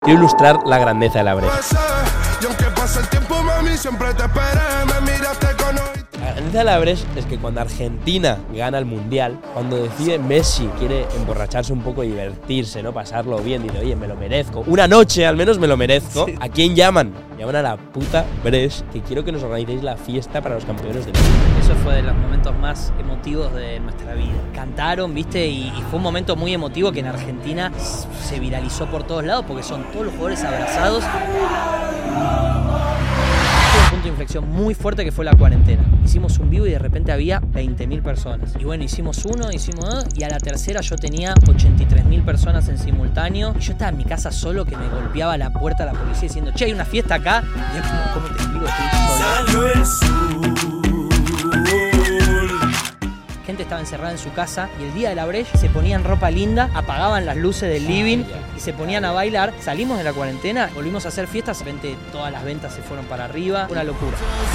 Quiero ilustrar la grandeza de la Breche. La grandeza de la Breche es que cuando Argentina gana el Mundial, cuando decide Messi quiere emborracharse un poco y divertirse, ¿no? Pasarlo bien, dice, oye, me lo merezco. Una noche al menos me lo merezco. Sí. ¿A quién llaman? Llaman a la puta Breche, que quiero que nos organicéis la fiesta para los campeones del mundo. Eso fue de los momentos más emotivos de nuestra vida. Cantaron, ¿viste? Y fue un momento muy emotivo que en Argentina se viralizó por todos lados porque son todos los jugadores abrazados. Un punto de inflexión muy fuerte que fue la cuarentena. Hicimos un vivo y de repente había 20.000 personas. Y bueno, hicimos uno, hicimos dos, y a la tercera yo tenía 83.000 personas en simultáneo. Y yo estaba en mi casa solo, que me golpeaba la puerta la policía diciendo, che, hay una fiesta acá. Y yo, ¿cómo te explico? Estoy solo. Gente estaba encerrada en su casa y el día de la Breche se ponían ropa linda, apagaban las luces del living y se ponían a bailar. Salimos de la cuarentena, volvimos a hacer fiestas, de repente todas las ventas se fueron para arriba, una locura.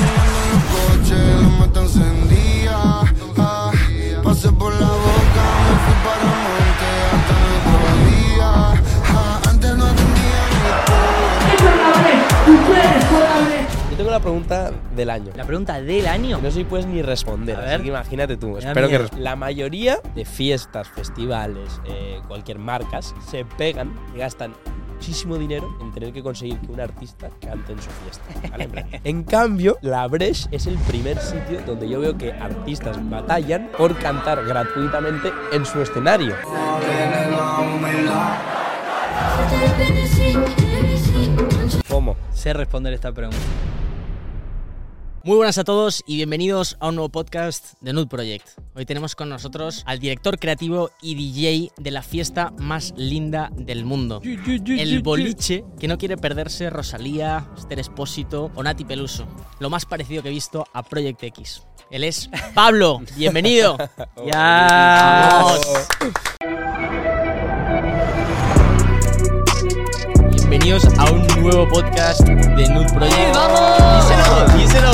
Yo tengo la pregunta del año. ¿La pregunta del año? No sé si puedes ni responder, así que imagínate tú. Espero que la mayoría de fiestas, festivales, cualquier marcas, se pegan y gastan muchísimo dinero en tener que conseguir que un artista cante en su fiesta, ¿vale? En cambio, la Breche es el primer sitio donde yo veo que artistas batallan por cantar gratuitamente en su escenario. ¿Cómo? Sé responder esta pregunta. Muy buenas a todos y bienvenidos a un nuevo podcast de Nude Project. Hoy tenemos con nosotros al director creativo y DJ de la fiesta más linda del mundo. El boliche que no quiere perderse Rosalía, Esther Expósito o Nati Peluso. Lo más parecido que he visto a Project X. Él es Pablo. Bienvenido. ¡Ya! ¡Vamos! Bienvenidos a un nuevo podcast de Nude Project. ¡Vamos! ¡Díselo!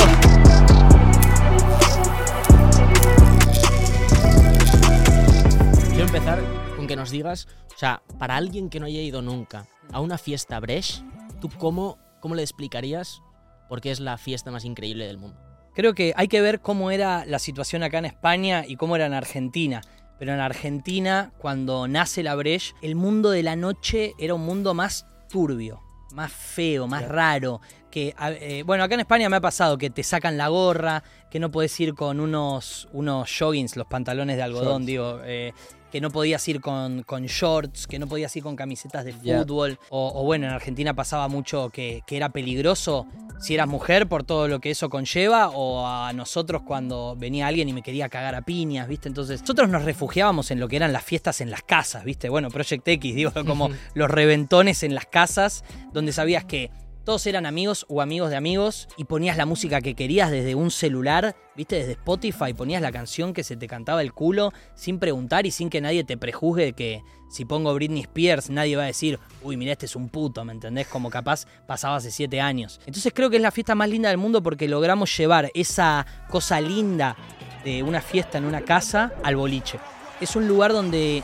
Quiero empezar con que nos digas, o sea, para alguien que no haya ido nunca a una fiesta Breche, ¿tú cómo le explicarías por qué es la fiesta más increíble del mundo? Creo que hay que ver cómo era la situación acá en España y cómo era en Argentina. Pero en Argentina, cuando nace la Breche, el mundo de la noche era un mundo más turbio, más feo, más raro. Que, bueno, acá en España me ha pasado que te sacan la gorra, que no podés ir con unos joggings, los pantalones de algodón, digo, que no podías ir con shorts, que no podías ir con camisetas de fútbol. O bueno, en Argentina pasaba mucho que era peligroso si eras mujer por todo lo que eso conlleva, o a nosotros cuando venía alguien y me quería cagar a piñas, ¿viste? Entonces, nosotros nos refugiábamos en lo que eran las fiestas en las casas, ¿viste? Bueno, Project X, digo, como los reventones en las casas, donde sabías que todos eran amigos o amigos de amigos y ponías la música que querías desde un celular, ¿viste? Desde Spotify, ponías la canción que se te cantaba el culo sin preguntar y sin que nadie te prejuzgue de que si pongo Britney Spears nadie va a decir, uy, mira, este es un puto, ¿me entendés? Como capaz pasaba hace 7 años. Entonces creo que es la fiesta más linda del mundo porque logramos llevar esa cosa linda de una fiesta en una casa al boliche. Es un lugar donde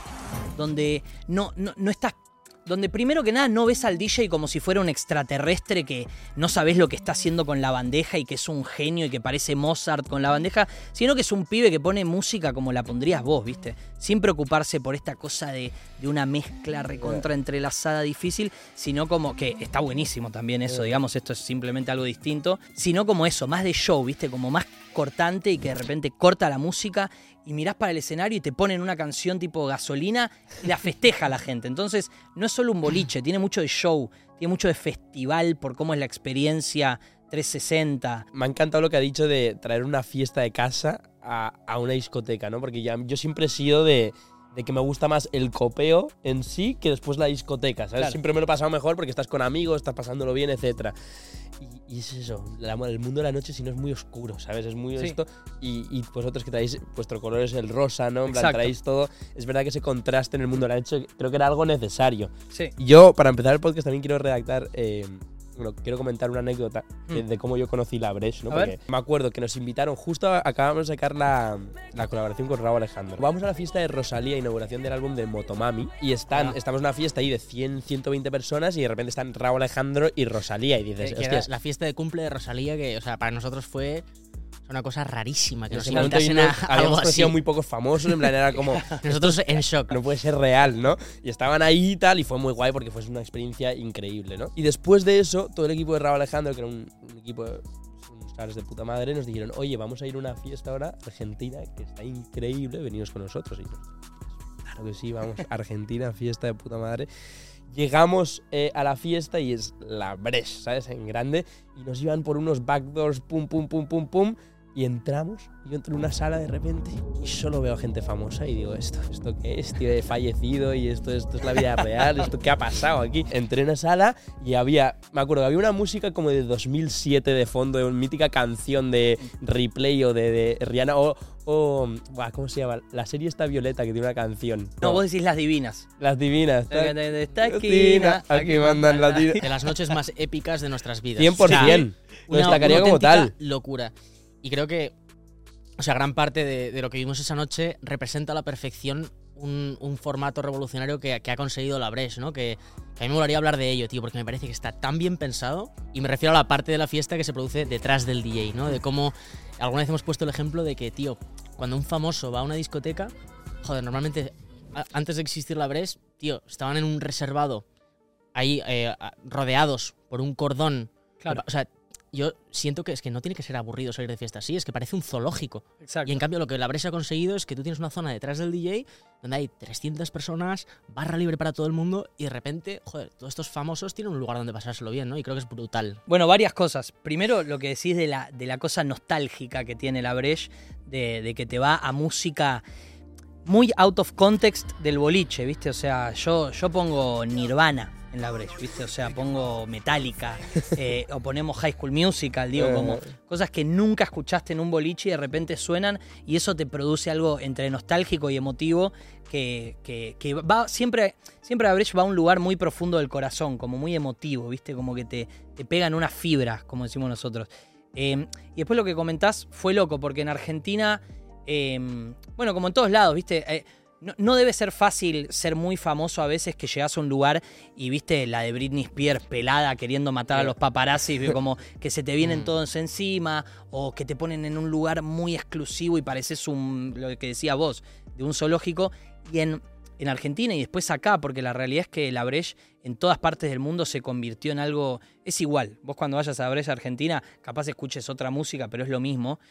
no estás... Donde primero que nada no ves al DJ como si fuera un extraterrestre que no sabes lo que está haciendo con la bandeja y que es un genio y que parece Mozart con la bandeja, sino que es un pibe que pone música como la pondrías vos, ¿viste? Sin preocuparse por esta cosa de una mezcla recontra entrelazada difícil, sino como que está buenísimo también eso, digamos, esto es simplemente algo distinto, sino como eso, más de show, ¿viste? Como más cortante y que de repente corta la música y mirás para el escenario y te ponen una canción tipo Gasolina y la festeja a la gente. Entonces, no es solo un boliche, tiene mucho de show, tiene mucho de festival por cómo es la experiencia 360. Me ha encantado lo que ha dicho de traer una fiesta de casa a una discoteca, ¿no? Porque yo siempre he sido de que me gusta más el copeo en sí que después la discoteca, ¿sabes? Claro. Siempre me lo he pasado mejor porque estás con amigos, estás pasándolo bien, etc. Y es eso, el mundo de la noche si no es muy oscuro, ¿sabes? Es muy esto. Y vosotros que traéis, vuestro color es el rosa, ¿no? En plan, traéis todo. Es verdad que ese contraste en el mundo de la noche creo que era algo necesario. Sí. Yo, para empezar el podcast, también quiero redactar Bueno, quiero comentar una anécdota de cómo yo conocí la Breche, ¿no? Porque me acuerdo que nos invitaron, justo acabamos de sacar la colaboración con Rauw Alejandro. Vamos a la fiesta de Rosalía, inauguración del álbum de Motomami, y estamos en una fiesta ahí de 100, 120 personas y de repente están Rauw Alejandro y Rosalía y dices, hostia, la fiesta de cumple de Rosalía, que, o sea, para nosotros fue una cosa rarísima, que nos invitasen a algo así. Conocido muy pocos famosos, en plan era como… Nosotros en shock. No puede ser real, ¿no? Y estaban ahí y tal, y fue muy guay porque fue una experiencia increíble, ¿no? Y después de eso, todo el equipo de Rauw Alejandro, que era un equipo de unos caras de puta madre, nos dijeron, oye, vamos a ir a una fiesta ahora argentina que está increíble, venidos con nosotros. Y yo, claro que sí, vamos, Argentina, fiesta de puta madre. Llegamos a la fiesta y es la Breche, ¿sabes? En grande, y nos iban por unos backdoors, pum, pum, pum, pum, pum. Y entramos, y yo entro en una sala de repente y solo veo gente famosa y digo, ¿esto qué es, tío? He fallecido y esto es la vida real, ¿esto qué ha pasado aquí? Entré en la sala y me acuerdo que había una música como de 2007 de fondo, de una mítica canción de Replay o de Rihanna ¿cómo se llama? La serie esta Violeta que tiene una canción. No, vos decís Las Divinas. Las Divinas. Esta esquina, aquí mandan las divinas. De las noches más épicas de nuestras vidas. 100%. O sea, lo destacaría como tal. Locura. Y creo que, o sea, gran parte de lo que vimos esa noche representa a la perfección un formato revolucionario que ha conseguido la Breche, ¿no? Que a mí me molaría hablar de ello, tío, porque me parece que está tan bien pensado. Y me refiero a la parte de la fiesta que se produce detrás del DJ, ¿no? De cómo alguna vez hemos puesto el ejemplo de que, tío, cuando un famoso va a una discoteca, joder, normalmente antes de existir la Breche, tío, estaban en un reservado ahí rodeados por un cordón. Claro. O sea, yo siento que es que no tiene que ser aburrido salir de fiesta así, es que parece un zoológico. Exacto. Y en cambio lo que la Breche ha conseguido es que tú tienes una zona detrás del DJ donde hay 300 personas, barra libre para todo el mundo y de repente, joder, todos estos famosos tienen un lugar donde pasárselo bien, ¿no? Y creo que es brutal. Bueno, varias cosas. Primero, lo que decís de la cosa nostálgica que tiene la Breche, de que te va a música muy out of context del boliche, ¿viste? O sea, yo pongo Nirvana en la Breche, ¿viste? O sea, pongo Metallica, o ponemos High School Musical, digo, como cosas que nunca escuchaste en un boliche y de repente suenan y eso te produce algo entre nostálgico y emotivo que va siempre la Breche va a un lugar muy profundo del corazón, como muy emotivo, ¿viste? Como que te pegan unas fibras, como decimos nosotros. Y después lo que comentás fue loco, porque en Argentina, bueno, como en todos lados, ¿viste? No debe ser fácil ser muy famoso a veces, que llegás a un lugar y viste la de Britney Spears pelada queriendo matar a los paparazzis, como que se te vienen todos encima, o que te ponen en un lugar muy exclusivo y pareces lo que decía vos, de un zoológico. Y en Argentina y después acá, porque la realidad es que la Breche en todas partes del mundo se convirtió en algo, es igual. Vos cuando vayas a la Breche Argentina, capaz escuches otra música, pero es lo mismo.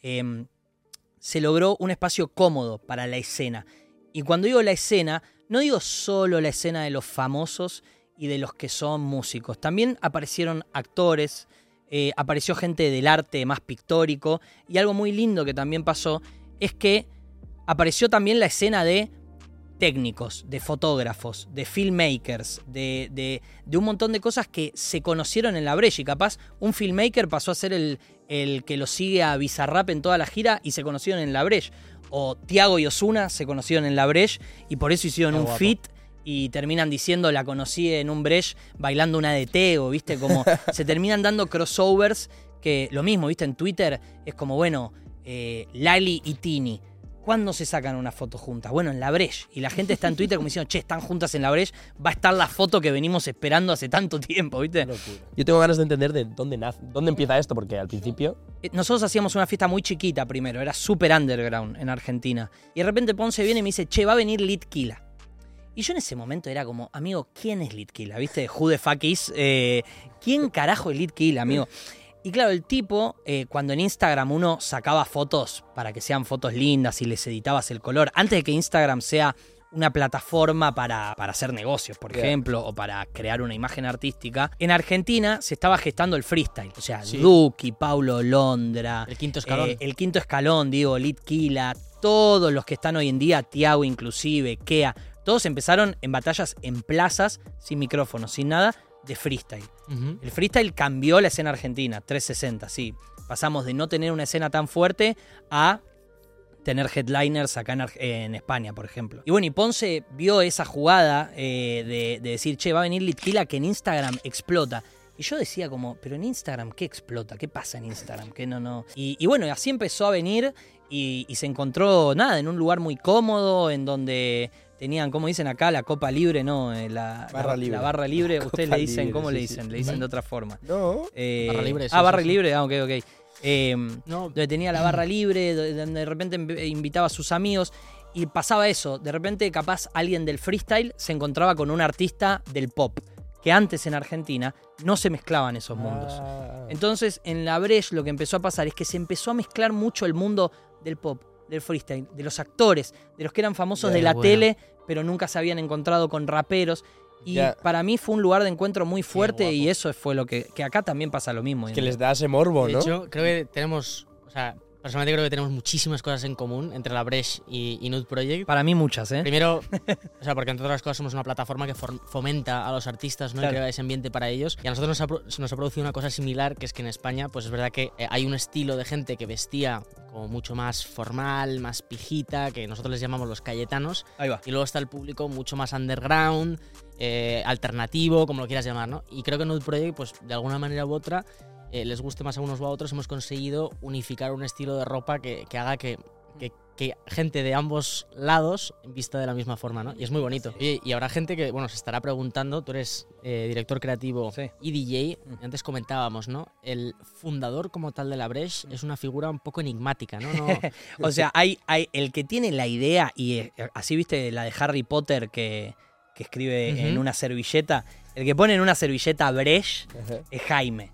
Se logró un espacio cómodo para la escena. Y cuando digo la escena, no digo solo la escena de los famosos y de los que son músicos. También aparecieron actores, apareció gente del arte más pictórico. Y algo muy lindo que también pasó es que apareció también la escena de técnicos, de fotógrafos, de filmmakers, de un montón de cosas que se conocieron en la Breche. Y capaz un filmmaker pasó a ser el que lo sigue a Bizarrap en toda la gira y se conocieron en la Breche. O Tiago y Ozuna se conocieron en la Breche y por eso hicieron un feat y terminan diciendo la conocí en un Breche bailando una de Tego, ¿viste? Como se terminan dando crossovers que lo mismo, ¿viste? En Twitter es como, bueno, Lali y Tini, ¿cuándo se sacan una foto juntas? Bueno, en la Breche. Y la gente está en Twitter como diciendo, che, están juntas en la Breche, va a estar la foto que venimos esperando hace tanto tiempo, ¿viste? Yo tengo ganas de entender de dónde empieza esto, porque al principio… Nosotros hacíamos una fiesta muy chiquita primero, era súper underground en Argentina. Y de repente Ponce viene y me dice, che, va a venir Litquila. Y yo en ese momento era como, amigo, ¿quién es Litquila? ¿Viste? Who the fuck is? ¿Quién carajo es Litquila, amigo? Y claro, el tipo, cuando en Instagram uno sacaba fotos para que sean fotos lindas y les editabas el color, antes de que Instagram sea una plataforma para hacer negocios, por ejemplo, o para crear una imagen artística, en Argentina se estaba gestando el freestyle. O sea, Duki, Paulo Londra, el quinto escalón. El quinto escalón, digo, Litquila, todos los que están hoy en día, Tiago inclusive, Kea, todos empezaron en batallas en plazas, sin micrófono, sin nada, de freestyle. El freestyle cambió la escena argentina, 360, sí. Pasamos de no tener una escena tan fuerte a tener headliners acá en España, por ejemplo. Y bueno, y Ponce vio esa jugada de decir, che, va a venir Litquila que en Instagram explota. Y yo decía como, pero en Instagram, ¿qué explota? ¿Qué pasa en Instagram? ¿Qué no? Y bueno, así empezó a venir y se encontró, en un lugar muy cómodo, en donde tenían, ¿cómo dicen acá? La copa libre, ¿no? La barra libre. Ustedes le dicen, ¿cómo le dicen? Le dicen de otra forma. No. Barra libre. Barra libre, ok. Donde tenía la barra libre, donde de repente invitaba a sus amigos. Y pasaba eso, de repente capaz alguien del freestyle se encontraba con un artista del pop, que antes en Argentina no se mezclaban esos mundos. Entonces en la Breche lo que empezó a pasar es que se empezó a mezclar mucho el mundo del pop, del freestyle, de los actores, de los que eran famosos de la tele, pero nunca se habían encontrado con raperos. Y para mí fue un lugar de encuentro muy fuerte y eso fue lo que acá también pasa lo mismo. Es que les da ese morbo, ¿no? De hecho, creo que tenemos... Personalmente creo que tenemos muchísimas cosas en común entre la Breche y Nude Project. Para mí muchas, ¿eh? Primero, porque entre otras cosas somos una plataforma que fomenta a los artistas, ¿no? Claro. Y crea ese ambiente para ellos. Y a nosotros nos ha producido una cosa similar, que es que en España, pues es verdad que hay un estilo de gente que vestía como mucho más formal, más pijita, que nosotros les llamamos los cayetanos. Ahí va. Y luego está el público mucho más underground, alternativo, como lo quieras llamar, ¿no? Y creo que Nude Project, pues de alguna manera u otra, les guste más a unos o a otros, hemos conseguido unificar un estilo de ropa que haga que gente de ambos lados vista de la misma forma, ¿no? Y es muy bonito. Y habrá gente que, se estará preguntando, tú eres director creativo y DJ, antes comentábamos, ¿no? El fundador como tal de la Breche es una figura un poco enigmática, ¿no? O sea, hay el que tiene la idea, y así viste la de Harry Potter que escribe en una servilleta, el que pone en una servilleta Breche es Jaime.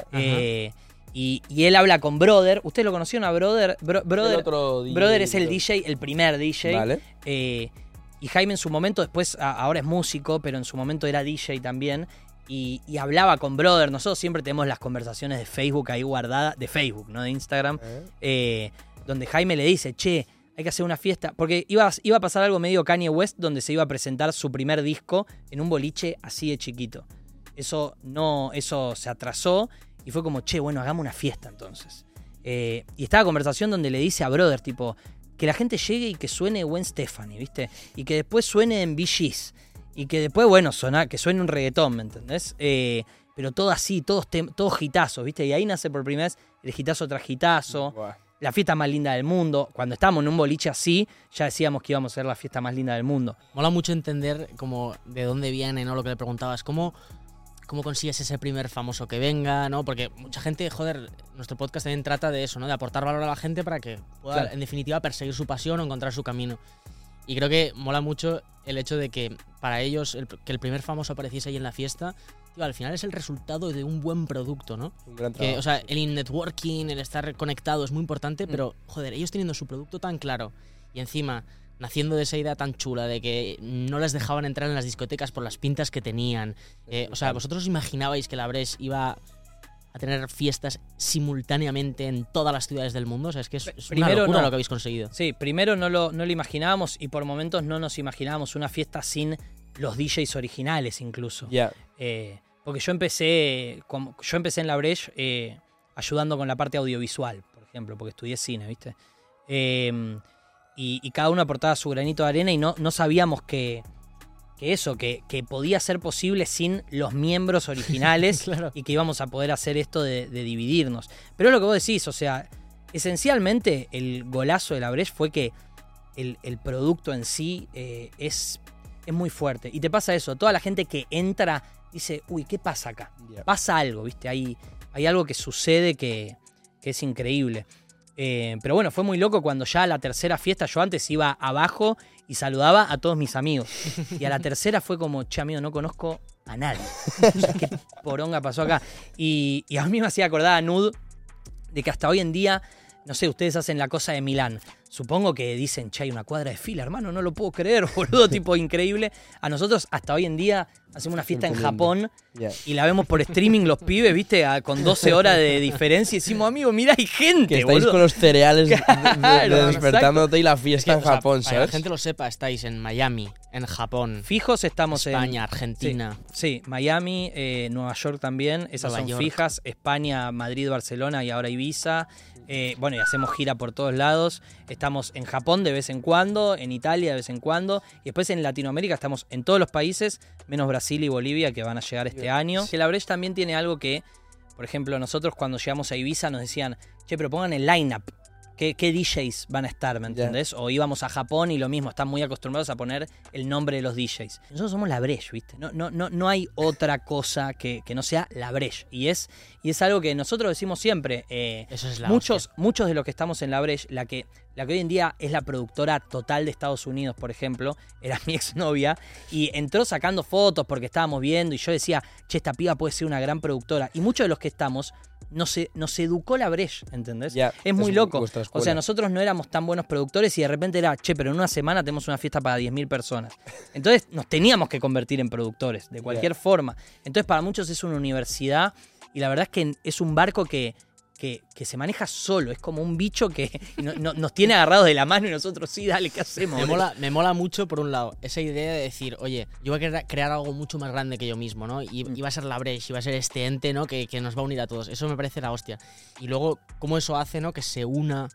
Y él habla con Brother. ¿Ustedes lo conocieron a Brother? Brother es el DJ, el primer DJ. Vale. Y Jaime en su momento, después, ahora es músico, pero en su momento era DJ también. Y hablaba con Brother. Nosotros siempre tenemos las conversaciones de Facebook ahí guardadas, de Facebook, no de Instagram, donde Jaime le dice, che, hay que hacer una fiesta. Porque iba a pasar algo medio Kanye West, donde se iba a presentar su primer disco en un boliche así de chiquito. Eso se atrasó y fue como, che, bueno, hagamos una fiesta entonces. Y estaba conversación donde le dice a Brother, tipo, que la gente llegue y que suene Gwen Stefani, ¿viste? Y que después suene en Bee Gees. Y que después, que suene un reggaetón, ¿me entendés? Pero todo así, todos hitazos, ¿viste? Y ahí nace por primera vez el hitazo tras hitazo. Wow. La fiesta más linda del mundo. Cuando estábamos en un boliche así, ya decíamos que íbamos a ser la fiesta más linda del mundo. Mola mucho entender como de dónde viene, ¿no? Lo que le preguntabas, ¿cómo consigues ese primer famoso que venga, ¿no? Porque mucha gente, nuestro podcast también trata de eso, ¿no? De aportar valor a la gente para que pueda, en definitiva, perseguir su pasión o encontrar su camino. Y creo que mola mucho el hecho de que para ellos, que el primer famoso apareciese ahí en la fiesta, al final es el resultado de un buen producto, ¿no? Un gran trabajo. El networking, el estar conectado es muy importante, pero, ellos teniendo su producto tan claro y encima naciendo de esa idea tan chula de que no les dejaban entrar en las discotecas por las pintas que tenían. ¿Vosotros imaginabais que la Breche iba a tener fiestas simultáneamente en todas las ciudades del mundo? O sea, es que es una locura lo que habéis conseguido. Sí, primero no lo imaginábamos y por momentos no nos imaginábamos una fiesta sin los DJs originales incluso. Ya. Porque yo empecé en la Breche ayudando con la parte audiovisual, por ejemplo, porque estudié cine, ¿viste? Y cada uno aportaba su granito de arena y no sabíamos que podía ser posible sin los miembros originales. Claro. Y que íbamos a poder hacer esto de dividirnos. Pero es lo que vos decís, o sea, esencialmente el golazo de la Breche fue que el producto en sí es muy fuerte. Y te pasa eso, toda la gente que entra dice, uy, ¿qué pasa acá? Yeah. Pasa algo, ¿viste? Hay algo que sucede que es increíble. Pero bueno, fue muy loco cuando ya a la tercera fiesta, yo antes iba abajo y saludaba a todos mis amigos. Y a la tercera fue como, che, amigo, no conozco a nadie. O sea, ¿qué poronga pasó acá? Y a mí me hacía acordar a Nude de que hasta hoy en día, no sé, ustedes hacen la cosa de Milán. Supongo que dicen, che, hay una cuadra de fila, hermano, no lo puedo creer, boludo, tipo increíble. A nosotros hasta hoy en día hacemos una fiesta en Japón y la vemos por streaming los pibes, ¿viste? Con 12 horas de diferencia y decimos, amigo, mira, hay gente, que estáis boludo. Con los cereales de despertándote y la fiesta en Japón, ¿sabes? Para que la gente lo sepa, estáis en Miami, en Japón. Fijos estamos España, Argentina. Sí, Miami, Nueva York también, esas son fijas. España, Madrid, Barcelona y ahora Ibiza. Y hacemos gira por todos lados. estamos en Japón de vez en cuando, en Italia de vez en cuando, y después en Latinoamérica estamos en todos los países, menos Brasil y Bolivia, que van a llegar este año. Que la Breche también tiene algo que, por ejemplo, nosotros cuando llegamos a Ibiza nos decían, che, pero pongan el line-up. ¿Qué DJs van a estar, me entendés? O íbamos a Japón y lo mismo, están muy acostumbrados a poner el nombre de los DJs. Nosotros somos la Breche, ¿viste? No hay otra cosa que no sea la Breche. Y es algo que nosotros decimos siempre. Eso es la muchos de los que estamos en la Breche, la que hoy en día es la productora total de Estados Unidos, por ejemplo, era mi exnovia, y entró sacando fotos porque estábamos viendo, y yo decía, che, esta piba puede ser una gran productora. Y muchos de los que estamos nos educó la Breche, ¿entendés? Es muy loco. O sea, nosotros no éramos tan buenos productores y de repente era, che, pero en una semana tenemos una fiesta para 10.000 personas. Entonces nos teníamos que convertir en productores, de cualquier forma. Entonces para muchos es una universidad y la verdad es que es un barco que se maneja solo, es como un bicho que nos tiene agarrados de la mano y nosotros sí, dale, ¿qué hacemos? Me mola mucho, por un lado, esa idea de decir, oye, yo voy a crear algo mucho más grande que yo mismo, ¿no? Y va a ser la Breche, y va a ser este ente, ¿no? Que nos va a unir a todos. Eso me parece la hostia. Y luego, cómo eso hace, ¿no? Que se una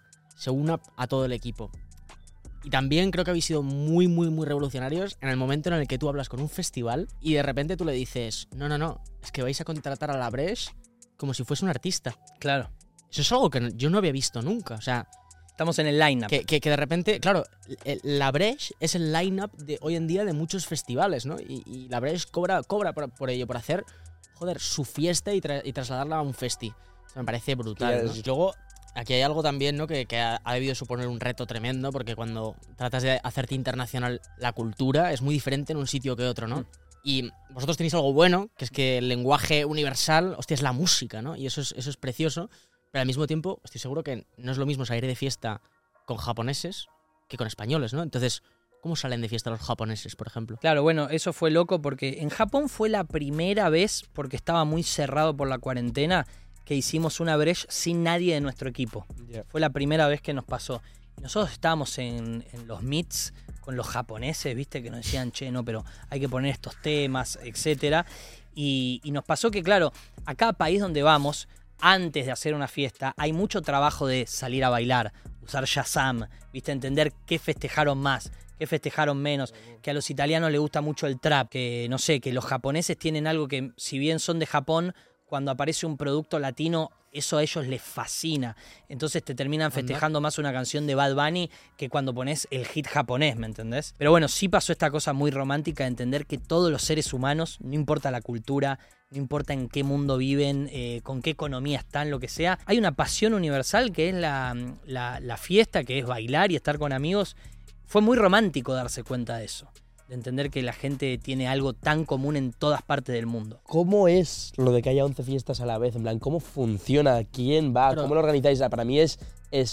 a todo el equipo. Y también creo que habéis sido muy, muy, muy revolucionarios en el momento en el que tú hablas con un festival y de repente tú le dices, no, es que vais a contratar a la Breche como si fuese un artista. Claro. Eso es algo que yo no había visto nunca. O sea, estamos en el line-up. Que de repente, claro, la Breche es el line-up de hoy en día de muchos festivales, ¿no? Y la Breche cobra por ello, por hacer, joder, su fiesta y trasladarla a un festi. O sea, me parece brutal, ¿no? Y luego, aquí hay algo también, ¿no? Que ha debido suponer un reto tremendo, porque cuando tratas de hacerte internacional la cultura, es muy diferente en un sitio que otro, ¿no? Y vosotros tenéis algo bueno, que es que el lenguaje universal, hostia, es la música, ¿no? Y eso es precioso, pero al mismo tiempo estoy seguro que no es lo mismo salir de fiesta con japoneses que con españoles, ¿no? Entonces, ¿cómo salen de fiesta los japoneses, por ejemplo? Claro, bueno, eso fue loco porque en Japón fue la primera vez, porque estaba muy cerrado por la cuarentena, que hicimos una Breche sin nadie de nuestro equipo. Fue la primera vez que nos pasó. Nosotros estábamos en los meets con los japoneses, ¿viste? Que nos decían, che, no, pero hay que poner estos temas, etcétera. Y nos pasó que, claro, a cada país donde vamos, antes de hacer una fiesta, hay mucho trabajo de salir a bailar, usar Shazam, ¿viste? Entender qué festejaron más, qué festejaron menos, que a los italianos les gusta mucho el trap, que, no sé, que los japoneses tienen algo que, si bien son de Japón, cuando aparece un producto latino, eso a ellos les fascina. Entonces te terminan festejando más una canción de Bad Bunny que cuando pones el hit japonés, ¿me entendés? Pero bueno, sí pasó esta cosa muy romántica de entender que todos los seres humanos, no importa la cultura, no importa en qué mundo viven, con qué economía están, lo que sea, hay una pasión universal que es la fiesta, que es bailar y estar con amigos. Fue muy romántico darse cuenta de eso. De entender que la gente tiene algo tan común en todas partes del mundo. ¿Cómo es lo de que haya 11 fiestas a la vez? En plan, ¿cómo funciona? ¿Quién va? ¿Cómo lo organizáis? Para mí es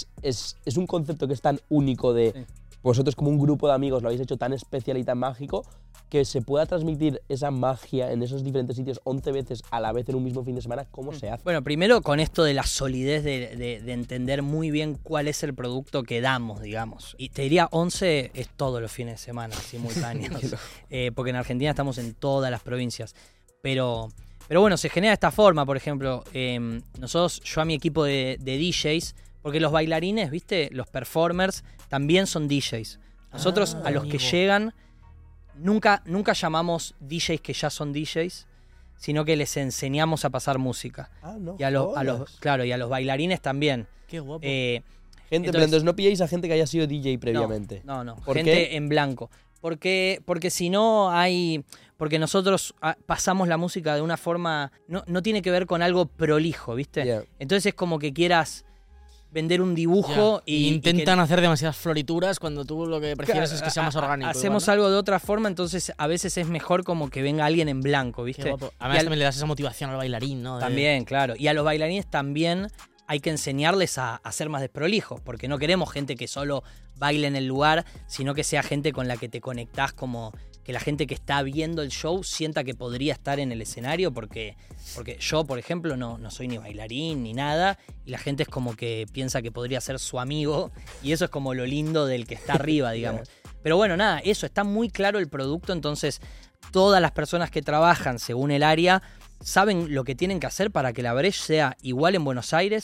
un concepto que es tan único de... Sí. Vosotros como un grupo de amigos lo habéis hecho tan especial y tan mágico que se pueda transmitir esa magia en esos diferentes sitios 11 veces a la vez en un mismo fin de semana. ¿Cómo se hace? Bueno, primero con esto de la solidez de entender muy bien cuál es el producto que damos, digamos. Y te diría 11 es todos los fines de semana simultáneos. Porque en Argentina estamos en todas las provincias. Pero bueno, se genera de esta forma, por ejemplo, yo a mi equipo de DJs, porque los bailarines, ¿viste? Los performers también son DJs. Nosotros a los que llegan nunca llamamos DJs que ya son DJs, sino que les enseñamos a pasar música. No, y a los bailarines también. Qué guapo. Entonces no pilléis a gente que haya sido DJ previamente. No. ¿Por gente qué? En blanco. Porque si no hay... Porque nosotros pasamos la música de una forma... No tiene que ver con algo prolijo, ¿viste? Yeah. Entonces es como que quieras vender un dibujo y intentan hacer demasiadas florituras cuando tú lo que prefieres es que sea más orgánico. Hacemos algo de otra forma, entonces a veces es mejor como que venga alguien en blanco, ¿viste? Qué guapo. Además también le das esa motivación al bailarín, ¿no? También, claro. Y a los bailarines también hay que enseñarles a ser más desprolijos, porque no queremos gente que solo baile en el lugar, sino que sea gente con la que te conectás, como que la gente que está viendo el show sienta que podría estar en el escenario, porque yo, por ejemplo, no soy ni bailarín ni nada, y la gente es como que piensa que podría ser su amigo, y eso es como lo lindo del que está arriba, digamos. Pero bueno, nada, eso, está muy claro el producto, entonces todas las personas que trabajan según el área saben lo que tienen que hacer para que la Breche sea igual en Buenos Aires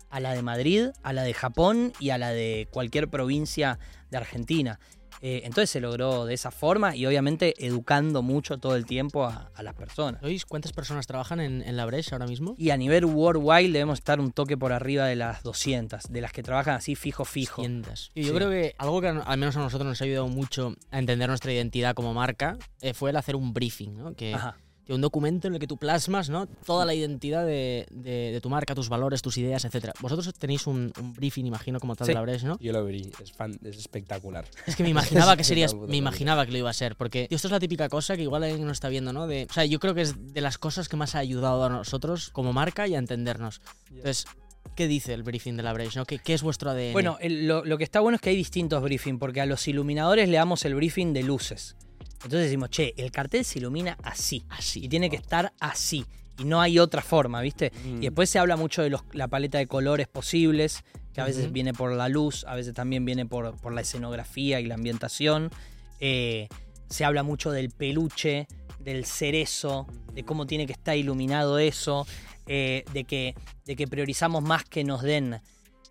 a la de Madrid, a la de Japón y a la de cualquier provincia de Argentina. Entonces se logró de esa forma y obviamente educando mucho todo el tiempo a las personas. ¿Cuántas personas trabajan en la Breche ahora mismo? Y a nivel worldwide debemos estar un toque por arriba de las 200, de las que trabajan así fijo. 200. Y yo creo que algo que al menos a nosotros nos ha ayudado mucho a entender nuestra identidad como marca fue el hacer un briefing, ¿no? Un documento en el que tú plasmas, ¿no? Toda la identidad de tu marca, tus valores, tus ideas, etcétera. Vosotros tenéis un briefing, imagino, como tal de la Breche, ¿no? Yo lo vi, es espectacular. Es que me imaginaba me imaginaba que lo iba a ser, porque tío, esto es la típica cosa que igual alguien no está viendo, ¿no? O sea, yo creo que es de las cosas que más ha ayudado a nosotros como marca y a entendernos. Entonces, ¿qué dice el briefing de la Breche, ¿no? ¿Qué es vuestro ADN? Bueno, lo que está bueno es que hay distintos briefings, porque a los iluminadores le damos el briefing de luces. Entonces decimos, el cartel se ilumina así. Y tiene que estar así. Y no hay otra forma, ¿viste? Y después se habla mucho de la paleta de colores posibles, que a veces viene por la luz, a veces también viene por la escenografía y la ambientación. Se habla mucho del peluche, del cerezo, de cómo tiene que estar iluminado eso, de que priorizamos más que nos den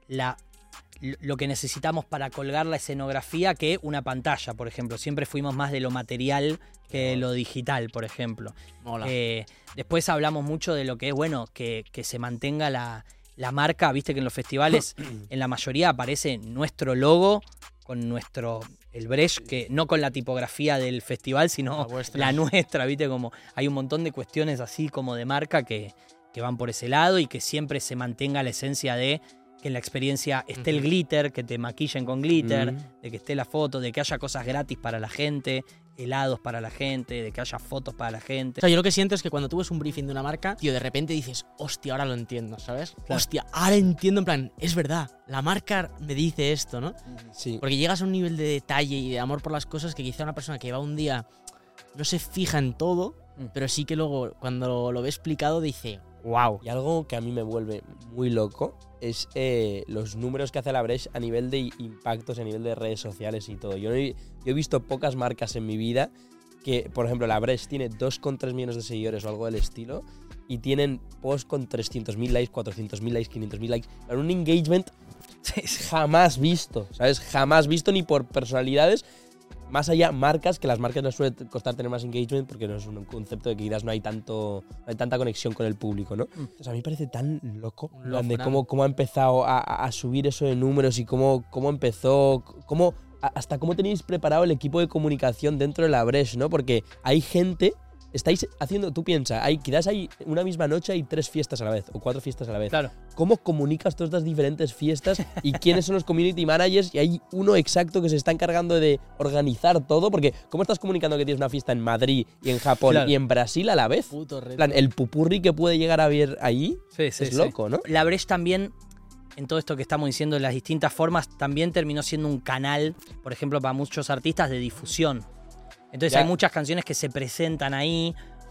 lo que necesitamos para colgar la escenografía que una pantalla, por ejemplo. Siempre fuimos más de lo material que lo digital, por ejemplo. Después hablamos mucho de lo que es, bueno, que se mantenga la marca. Viste que en los festivales en la mayoría aparece nuestro logo con el Breche, que no con la tipografía del festival, sino la nuestra, viste, como hay un montón de cuestiones así como de marca que van por ese lado y que siempre se mantenga la esencia de que en la experiencia esté el glitter, que te maquillen con glitter, de que esté la foto, de que haya cosas gratis para la gente, helados para la gente, de que haya fotos para la gente. O sea, yo lo que siento es que cuando tú ves un briefing de una marca, tío, de repente dices, hostia, ahora lo entiendo, ¿sabes? Claro. Hostia, ahora entiendo, en plan, es verdad, la marca me dice esto, ¿no? Sí. Porque llegas a un nivel de detalle y de amor por las cosas que quizá una persona que va un día no se fija en todo, pero sí que luego cuando lo ve explicado dice, wow. Y algo que a mí me vuelve muy loco es los números que hace la Breche a nivel de impactos, a nivel de redes sociales y todo. Yo he visto pocas marcas en mi vida que, por ejemplo, la Breche tiene 2,3 millones de seguidores o algo del estilo y tienen posts con 300.000 likes, 400.000 likes, 500.000 likes. Pero un engagement jamás visto, ¿sabes? Jamás visto ni por personalidades. Más allá, marcas, que las marcas les suele costar tener más engagement porque no es un concepto de que quizás no hay tanta conexión con el público, ¿no? Entonces a mí me parece tan loco de cómo ha empezado a subir eso de números y cómo empezó, hasta cómo tenéis preparado el equipo de comunicación dentro de la Breche, ¿no? Porque hay gente... Estáis haciendo, tú piensas, quizás hay una misma noche hay 3 fiestas a la vez o 4 fiestas a la vez. Claro. ¿Cómo comunicas todas estas diferentes fiestas y quiénes son los community managers? Y hay uno exacto que se está encargando de organizar todo, porque ¿cómo estás comunicando que tienes una fiesta en Madrid y en Japón y en Brasil a la vez? Puto reto. Plan, el pupurri que puede llegar a haber ahí es loco, ¿no? La Breche también, en todo esto que estamos diciendo, de las distintas formas, también terminó siendo un canal, por ejemplo, para muchos artistas de difusión. Entonces hay muchas canciones que se presentan ahí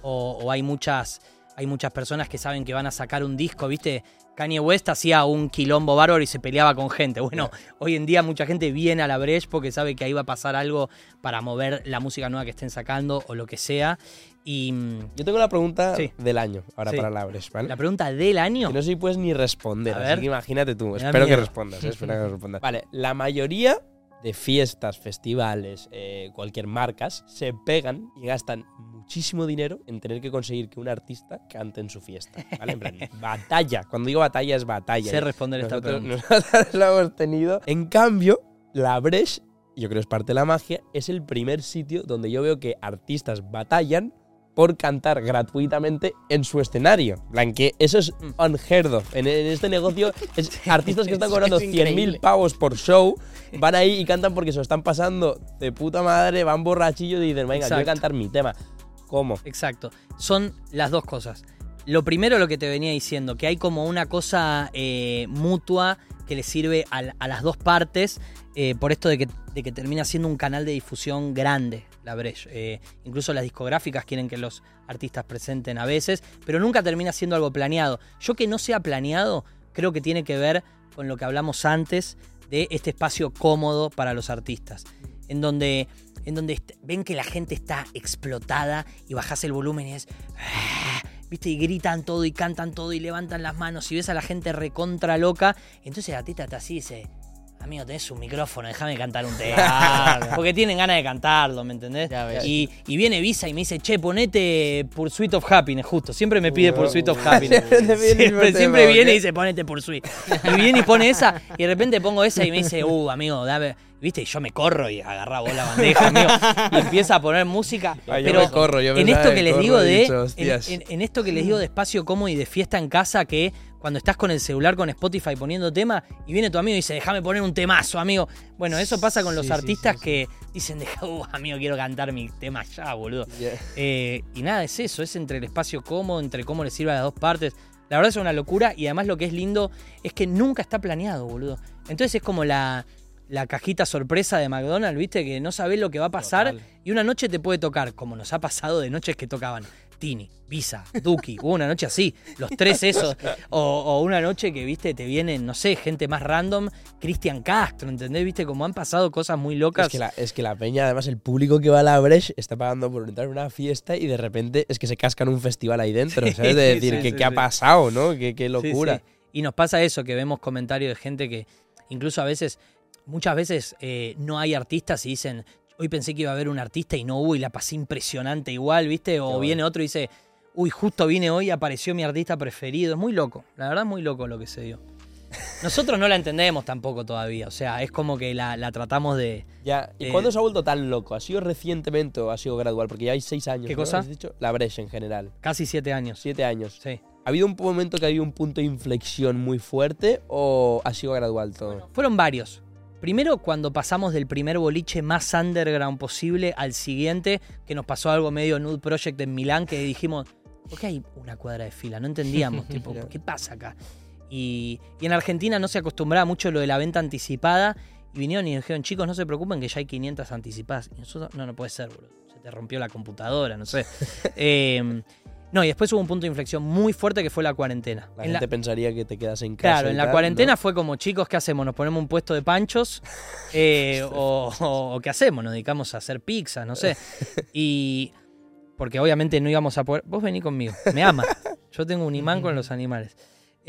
o hay muchas personas que saben que van a sacar un disco, ¿viste? Kanye West hacía un quilombo bárbaro y se peleaba con gente. Bueno, hoy en día mucha gente viene a la Breche porque sabe que ahí va a pasar algo para mover la música nueva que estén sacando o lo que sea. Y yo tengo la pregunta del año ahora para la Breche, ¿vale? ¿La pregunta del año? Que no sé si puedes ni responder, a así ver. que imagínate tú. Espero que respondas, Vale, la mayoría de fiestas, festivales, cualquier marcas, se pegan y gastan muchísimo dinero en tener que conseguir que un artista cante en su fiesta, ¿vale? En plan, batalla. Cuando digo batalla, es batalla. Sé responder esta pregunta. Nosotros la hemos tenido. En cambio, la Breche, yo creo que es parte de la magia, es el primer sitio donde yo veo que artistas batallan por cantar gratuitamente en su escenario. En plan, que eso es unheard of. En este negocio, artistas que están cobrando 100.000 pavos por show, van ahí y cantan porque se lo están pasando de puta madre, van borrachillos y dicen, venga, yo voy a cantar mi tema. ¿Cómo? Exacto. Son las dos cosas. Lo primero, lo que te venía diciendo, que hay como una cosa mutua que le sirve a las dos partes, por esto de que termina siendo un canal de difusión grande, la Breche. Incluso las discográficas quieren que los artistas presenten a veces, pero nunca termina siendo algo planeado. Yo que no sea planeado, creo que tiene que ver con lo que hablamos antes de este espacio cómodo para los artistas, en donde ven que la gente está explotada y bajás el volumen y es... viste, y gritan todo y cantan todo y levantan las manos y ves a la gente recontra loca. Entonces el artista está así y dice, amigo, tenés un micrófono, déjame cantar un tema. Porque tienen ganas de cantarlo, ¿me entendés? Y viene Visa y me dice, che, ponete Pursuit of Happiness, justo. Siempre me pide Pursuit of Happiness. siempre viene y dice, ponete Pursuit. Y viene y pone esa, y de repente pongo esa y me dice, amigo, dame. ¿Viste? Y yo me corro y agarrá vos la bandeja, amigo. Y empieza a poner música. Pero yo me corro, en esto que les digo en esto que les digo de espacio cómodo y de fiesta en casa, que cuando estás con el celular con Spotify poniendo tema y viene tu amigo y dice, déjame poner un temazo, amigo. Bueno, eso pasa con los artistas que dicen, amigo, quiero cantar mi tema ya, boludo. Y nada, es eso, es entre el espacio cómodo, entre cómo le sirve a las dos partes. La verdad es una locura y además lo que es lindo es que nunca está planeado, boludo. Entonces es como la cajita sorpresa de McDonald's, ¿viste? Que no sabés lo que va a pasar. Total. Y una noche te puede tocar, como nos ha pasado de noches que tocaban Tini, Visa, Duki. Hubo una noche así, los tres esos. O una noche que, ¿viste? Te vienen, no sé, gente más random, Cristian Castro, ¿entendés? ¿Viste? Como han pasado cosas muy locas. Es que la peña, además, el público que va a la Breche está pagando por entrar a una fiesta y de repente es que se cascan un festival ahí dentro, ¿sabes? De decir, ¿qué ha pasado, no? Qué locura. Sí. Y nos pasa eso, que vemos comentarios de gente que incluso a veces... Muchas veces no hay artistas y dicen, hoy pensé que iba a haber un artista y no hubo y la pasé impresionante igual, ¿viste? O viene otro y dice, uy, justo vine hoy y apareció mi artista preferido. Es muy loco, la verdad es muy loco lo que se dio. Nosotros no la entendemos tampoco todavía, o sea, es como que la tratamos de... Ya, ¿y cuándo se ha vuelto tan loco? ¿Ha sido recientemente o ha sido gradual? Porque ya hay 6 años, ¿Qué ¿no? cosa? ¿Has dicho? La Breche en general. Casi 7 años. 7 años. Sí. ¿Ha habido un momento que ha habido un punto de inflexión muy fuerte o ha sido gradual todo? Bueno, fueron varios. Primero, cuando pasamos del primer boliche más underground posible al siguiente, que nos pasó algo medio Nude Project en Milán, que dijimos, ¿por qué hay una cuadra de fila? No entendíamos, tipo, ¿qué pasa acá? Y en Argentina no se acostumbraba mucho lo de la venta anticipada, y vinieron y dijeron, chicos, no se preocupen que ya hay 500 anticipadas. Y nosotros, no puede ser, boludo. Se te rompió la computadora, no sé. No, y después hubo un punto de inflexión muy fuerte que fue la cuarentena. La gente pensaría que te quedas en casa. Claro, en la cuarentena, ¿no? Fue como, chicos, ¿qué hacemos? ¿Nos ponemos un puesto de panchos? O ¿qué hacemos? Nos dedicamos a hacer pizzas, no sé. Y porque obviamente no íbamos a poder... Vos vení conmigo, me amas. Yo tengo un imán con los animales.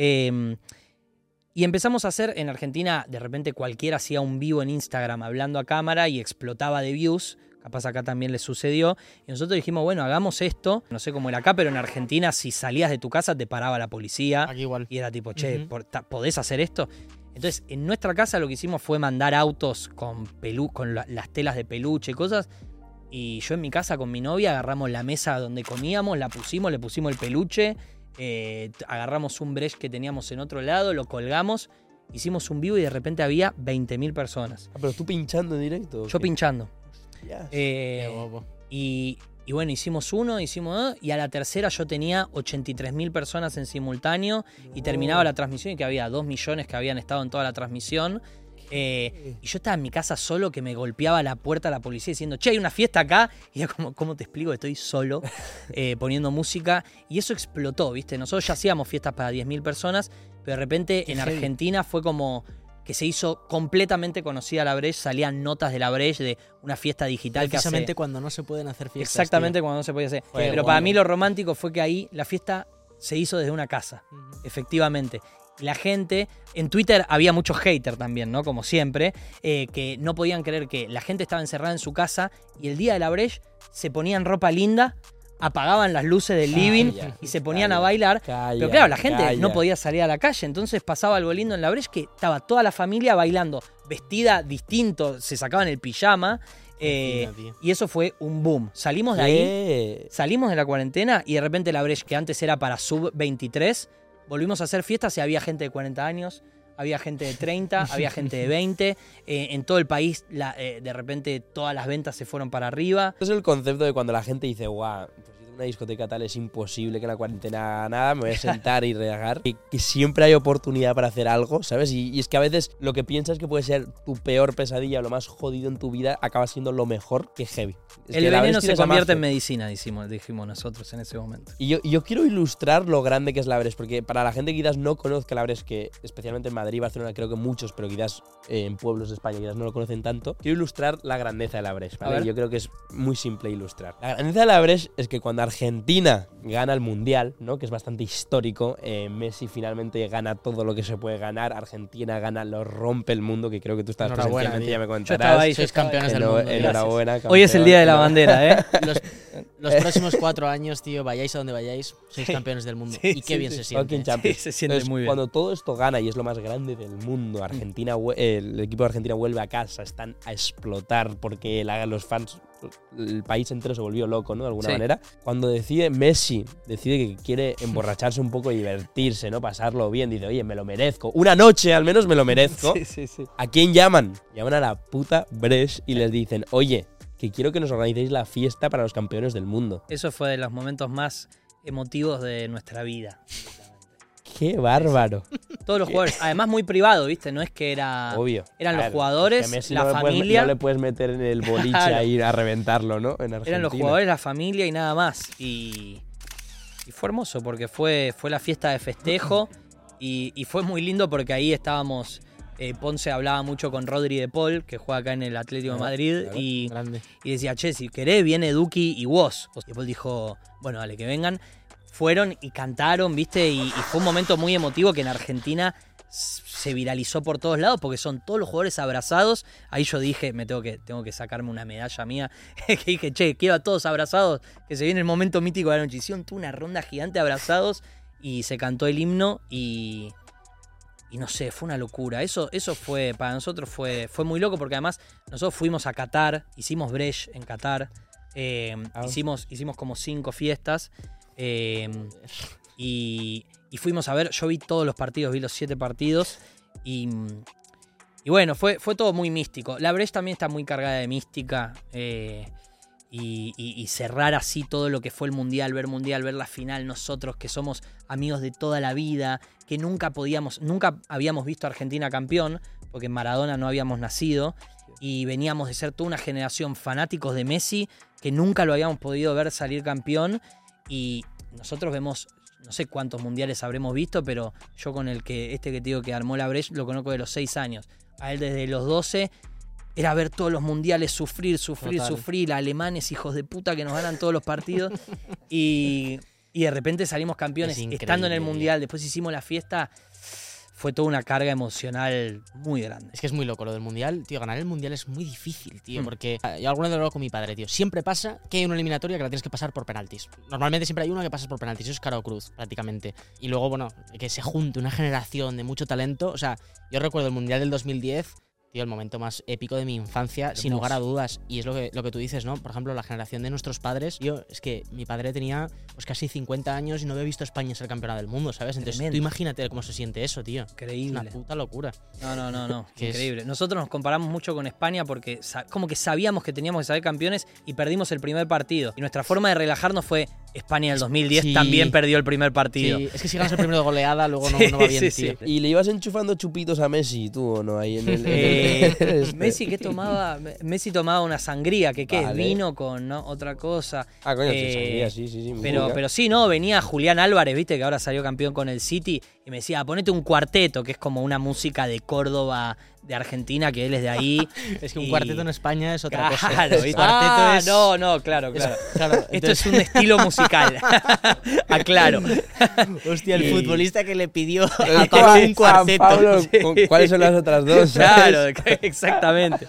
Y empezamos a hacer, en Argentina, de repente cualquiera hacía un vivo en Instagram hablando a cámara y explotaba de views. Capaz acá también le sucedió. Y nosotros dijimos, bueno, hagamos esto. No sé cómo era acá, pero en Argentina si salías de tu casa te paraba la policía. Aquí igual. Y era tipo, che, ¿podés hacer esto? Entonces, en nuestra casa lo que hicimos fue mandar autos con las telas de peluche y cosas. Y yo en mi casa con mi novia agarramos la mesa donde comíamos, la pusimos, le pusimos el peluche, agarramos un breche que teníamos en otro lado, lo colgamos, hicimos un vivo y de repente había 20.000 personas. ¿Pero tú pinchando en directo? Yo pinchando. Qué guapo. Y bueno, hicimos uno, hicimos dos, y a la tercera yo tenía 83.000 personas en simultáneo y terminaba la transmisión y que había 2 millones que habían estado en toda la transmisión. Y yo estaba en mi casa solo, que me golpeaba la puerta la policía diciendo, che, hay una fiesta acá. Y yo como, ¿cómo te explico? Estoy solo poniendo música. Y eso explotó, ¿viste? Nosotros ya hacíamos fiestas para 10.000 personas, pero de repente en Argentina fue como que se hizo completamente conocida la Breche, salían notas de la Breche, de una fiesta digital que hace... Precisamente cuando no se pueden hacer fiestas. Exactamente, cuando no se podía hacer. Pero para mí lo romántico fue que ahí la fiesta se hizo desde una casa, efectivamente. La gente, en Twitter había muchos haters también, ¿no? Como siempre, que no podían creer que la gente estaba encerrada en su casa y el día de la Breche se ponían ropa linda, apagaban las luces del living y se ponían a bailar. Pero claro, la gente no podía salir a la calle, entonces pasaba algo lindo en la Breche, que estaba toda la familia bailando, vestida distinto, se sacaban el pijama. Y eso fue un boom. Salimos de ahí, salimos de la cuarentena y de repente la Breche, que antes era para sub-23, volvimos a hacer fiestas y había gente de 40 años, había gente de 30, había gente de 20. En todo el país, de repente, todas las ventas se fueron para arriba. Es el concepto de cuando la gente dice, guau, pues ir a una discoteca tal es imposible que en la cuarentena haga nada, me voy a sentar y regar. Que siempre hay oportunidad para hacer algo, ¿sabes? Y es que a veces lo que piensas que puede ser tu peor pesadilla o lo más jodido en tu vida acaba siendo lo mejor que heavy. El veneno se convierte en medicina, dijimos nosotros en ese momento. Y yo quiero ilustrar lo grande que es la Breche, porque para la gente que quizás no conozca la Breche, que especialmente en Madrid, Barcelona, creo que muchos, pero quizás en pueblos de España quizás no lo conocen tanto, quiero ilustrar la grandeza de la Breche, ¿vale? Yo creo que es muy simple ilustrar. La grandeza de la Breche es que cuando Argentina gana el Mundial, ¿no? Que es bastante histórico. Messi finalmente gana todo lo que se puede ganar. Argentina gana, lo rompe el mundo, que creo que tú estás presencialmente, ya me contarás. Sois campeones del mundo. Enhorabuena, campeón. Hoy es el día de la bandera, ¿eh? Los próximos 4 años, tío, vayáis a donde vayáis, sois campeones del mundo. Y qué bien se siente. Se siente muy bien. Cuando todo esto gana y es lo más grande del mundo, Argentina, el equipo de Argentina vuelve a casa, están a explotar porque los fans, el país entero se volvió loco, ¿no? De alguna manera. Cuando Messi decide que quiere emborracharse un poco y divertirse, ¿no? Pasarlo bien, dice, oye, me lo merezco. Una noche al menos me lo merezco. Sí. ¿A quién llaman? Llaman a la puta Brest y les dicen, oye, que quiero que nos organicéis la fiesta para los campeones del mundo. Eso fue de los momentos más emotivos de nuestra vida. ¡Qué bárbaro! Todos los jugadores, además muy privado, ¿viste? No es que era... Obvio. Eran los jugadores, Messi la familia... no le puedes meter en el boliche a ir a reventarlo, ¿no? En Argentina. Eran los jugadores, la familia y nada más. Y fue hermoso porque fue la fiesta de festejo y fue muy lindo porque ahí estábamos... Ponce hablaba mucho con Rodri de Paul, que juega acá en el Atlético de Madrid, claro, y decía, che, si querés viene Duki y vos. Y Paul dijo, bueno, dale, que vengan. Fueron y cantaron, ¿viste? Y fue un momento muy emotivo que en Argentina se viralizó por todos lados porque son todos los jugadores abrazados. Ahí yo dije, tengo que sacarme una medalla mía. Que dije, che, quiero a todos abrazados, que se viene el momento mítico de la noche. Hicieron toda una ronda gigante abrazados y se cantó el himno y no sé, fue una locura. Eso fue, para nosotros fue muy loco porque además nosotros fuimos a Qatar, hicimos Bresh en Qatar, hicimos como 5 fiestas y fuimos a ver, yo vi todos los partidos, vi los 7 partidos y bueno, fue todo muy místico. La Bresh también está muy cargada de mística y cerrar así todo lo que fue el Mundial, ver la final, nosotros que somos amigos de toda la vida, que nunca habíamos visto a Argentina campeón, porque en Maradona no habíamos nacido, y veníamos de ser toda una generación fanáticos de Messi, que nunca lo habíamos podido ver salir campeón, y nosotros vemos, no sé cuántos mundiales habremos visto, pero yo con que te digo que armó la Breche, lo conozco de los 6 años, a él desde los 12... Era ver todos los mundiales, sufrir, alemanes, hijos de puta, que nos ganan todos los partidos. Y de repente salimos campeones estando en el mundial. Después hicimos la fiesta. Fue toda una carga emocional muy grande. Es que es muy loco lo del mundial. Tío, ganar el mundial es muy difícil, tío. Porque yo alguna vez lo hago con mi padre, tío. Siempre pasa que hay una eliminatoria que la tienes que pasar por penaltis. Normalmente siempre hay una que pasas por penaltis. Eso es cara o cruz, prácticamente. Y luego, bueno, que se junte una generación de mucho talento. O sea, yo recuerdo el mundial del 2010... Tío, el momento más épico de mi infancia, sin lugar a dudas. Y es lo que tú dices, ¿no? Por ejemplo, la generación de nuestros padres. Es que mi padre tenía pues casi 50 años y no había visto a España ser campeona del mundo, ¿sabes? Entonces tú imagínate cómo se siente eso, tío. Increíble. Es una puta locura. No. Increíble. Nosotros nos comparamos mucho con España porque como que sabíamos que teníamos que salir campeones y perdimos el primer partido. Y nuestra forma de relajarnos fue España del 2010 también perdió el primer partido. Sí, es que si ganas el primero de goleada, luego no va bien, tío. ¿Y le ibas enchufando chupitos a Messi, tú o no? Ahí en Messi, ¿qué tomaba? Messi tomaba una sangría, ¿qué es? Vino con otra cosa. Ah, coño, sangría, sí. Pero sí, no, venía Julián Álvarez, viste, que ahora salió campeón con el City, y me decía, ponete un cuarteto, que es como una música de Córdoba, de Argentina, que él es de ahí. Es que un cuarteto en España es otra cosa. Claro, claro. Esto es un estilo musical. Aclaro. Hostia, el futbolista que le pidió a Pablo un cuarteto. Pablo, ¿cuáles son las otras dos? Claro, exactamente.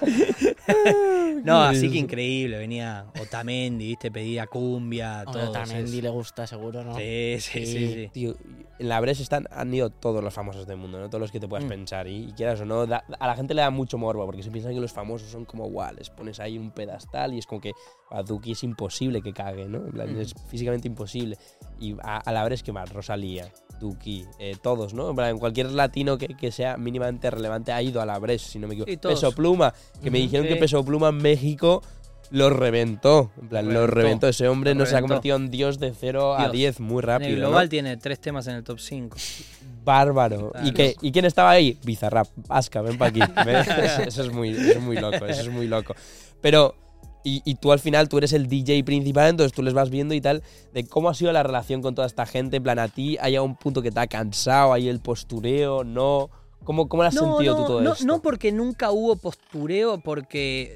No, así que increíble. Venía Otamendi, ¿viste? Pedía cumbia, todo. Otamendi le gusta, seguro, ¿no? Sí. Tío, en la Breche han ido todos los famosos del mundo, ¿no? Todos los que te puedas pensar. Y quieras o no, a la gente le da mucho morbo porque se piensan que los famosos son como, guau, les pones ahí un pedestal y es como que a Duki es imposible que cague, ¿no? En plan, es físicamente imposible. Y a la Breche, ¿qué más? Rosalía, Duki, todos, ¿no? En plan, cualquier latino que sea mínimamente relevante ha ido a la Breche, si no me equivoco. Sí, Peso Pluma, que me dijeron que Peso Pluma en México lo reventó. En plan, lo reventó. Ese hombre no se ha convertido en Dios de 0 a 10 muy rápido. En el global, ¿no? tiene 3 temas en el top 5. Bárbaro. ¿Y quién estaba ahí? Bizarrap. Aska, ven para aquí. Eso es muy loco. Pero, y tú al final, tú eres el DJ principal, entonces tú les vas viendo y tal, de cómo ha sido la relación con toda esta gente. En plan, a ti hay un punto que te ha cansado, hay el postureo, ¿no? ¿Cómo lo has sentido tú todo esto? No, porque nunca hubo postureo, porque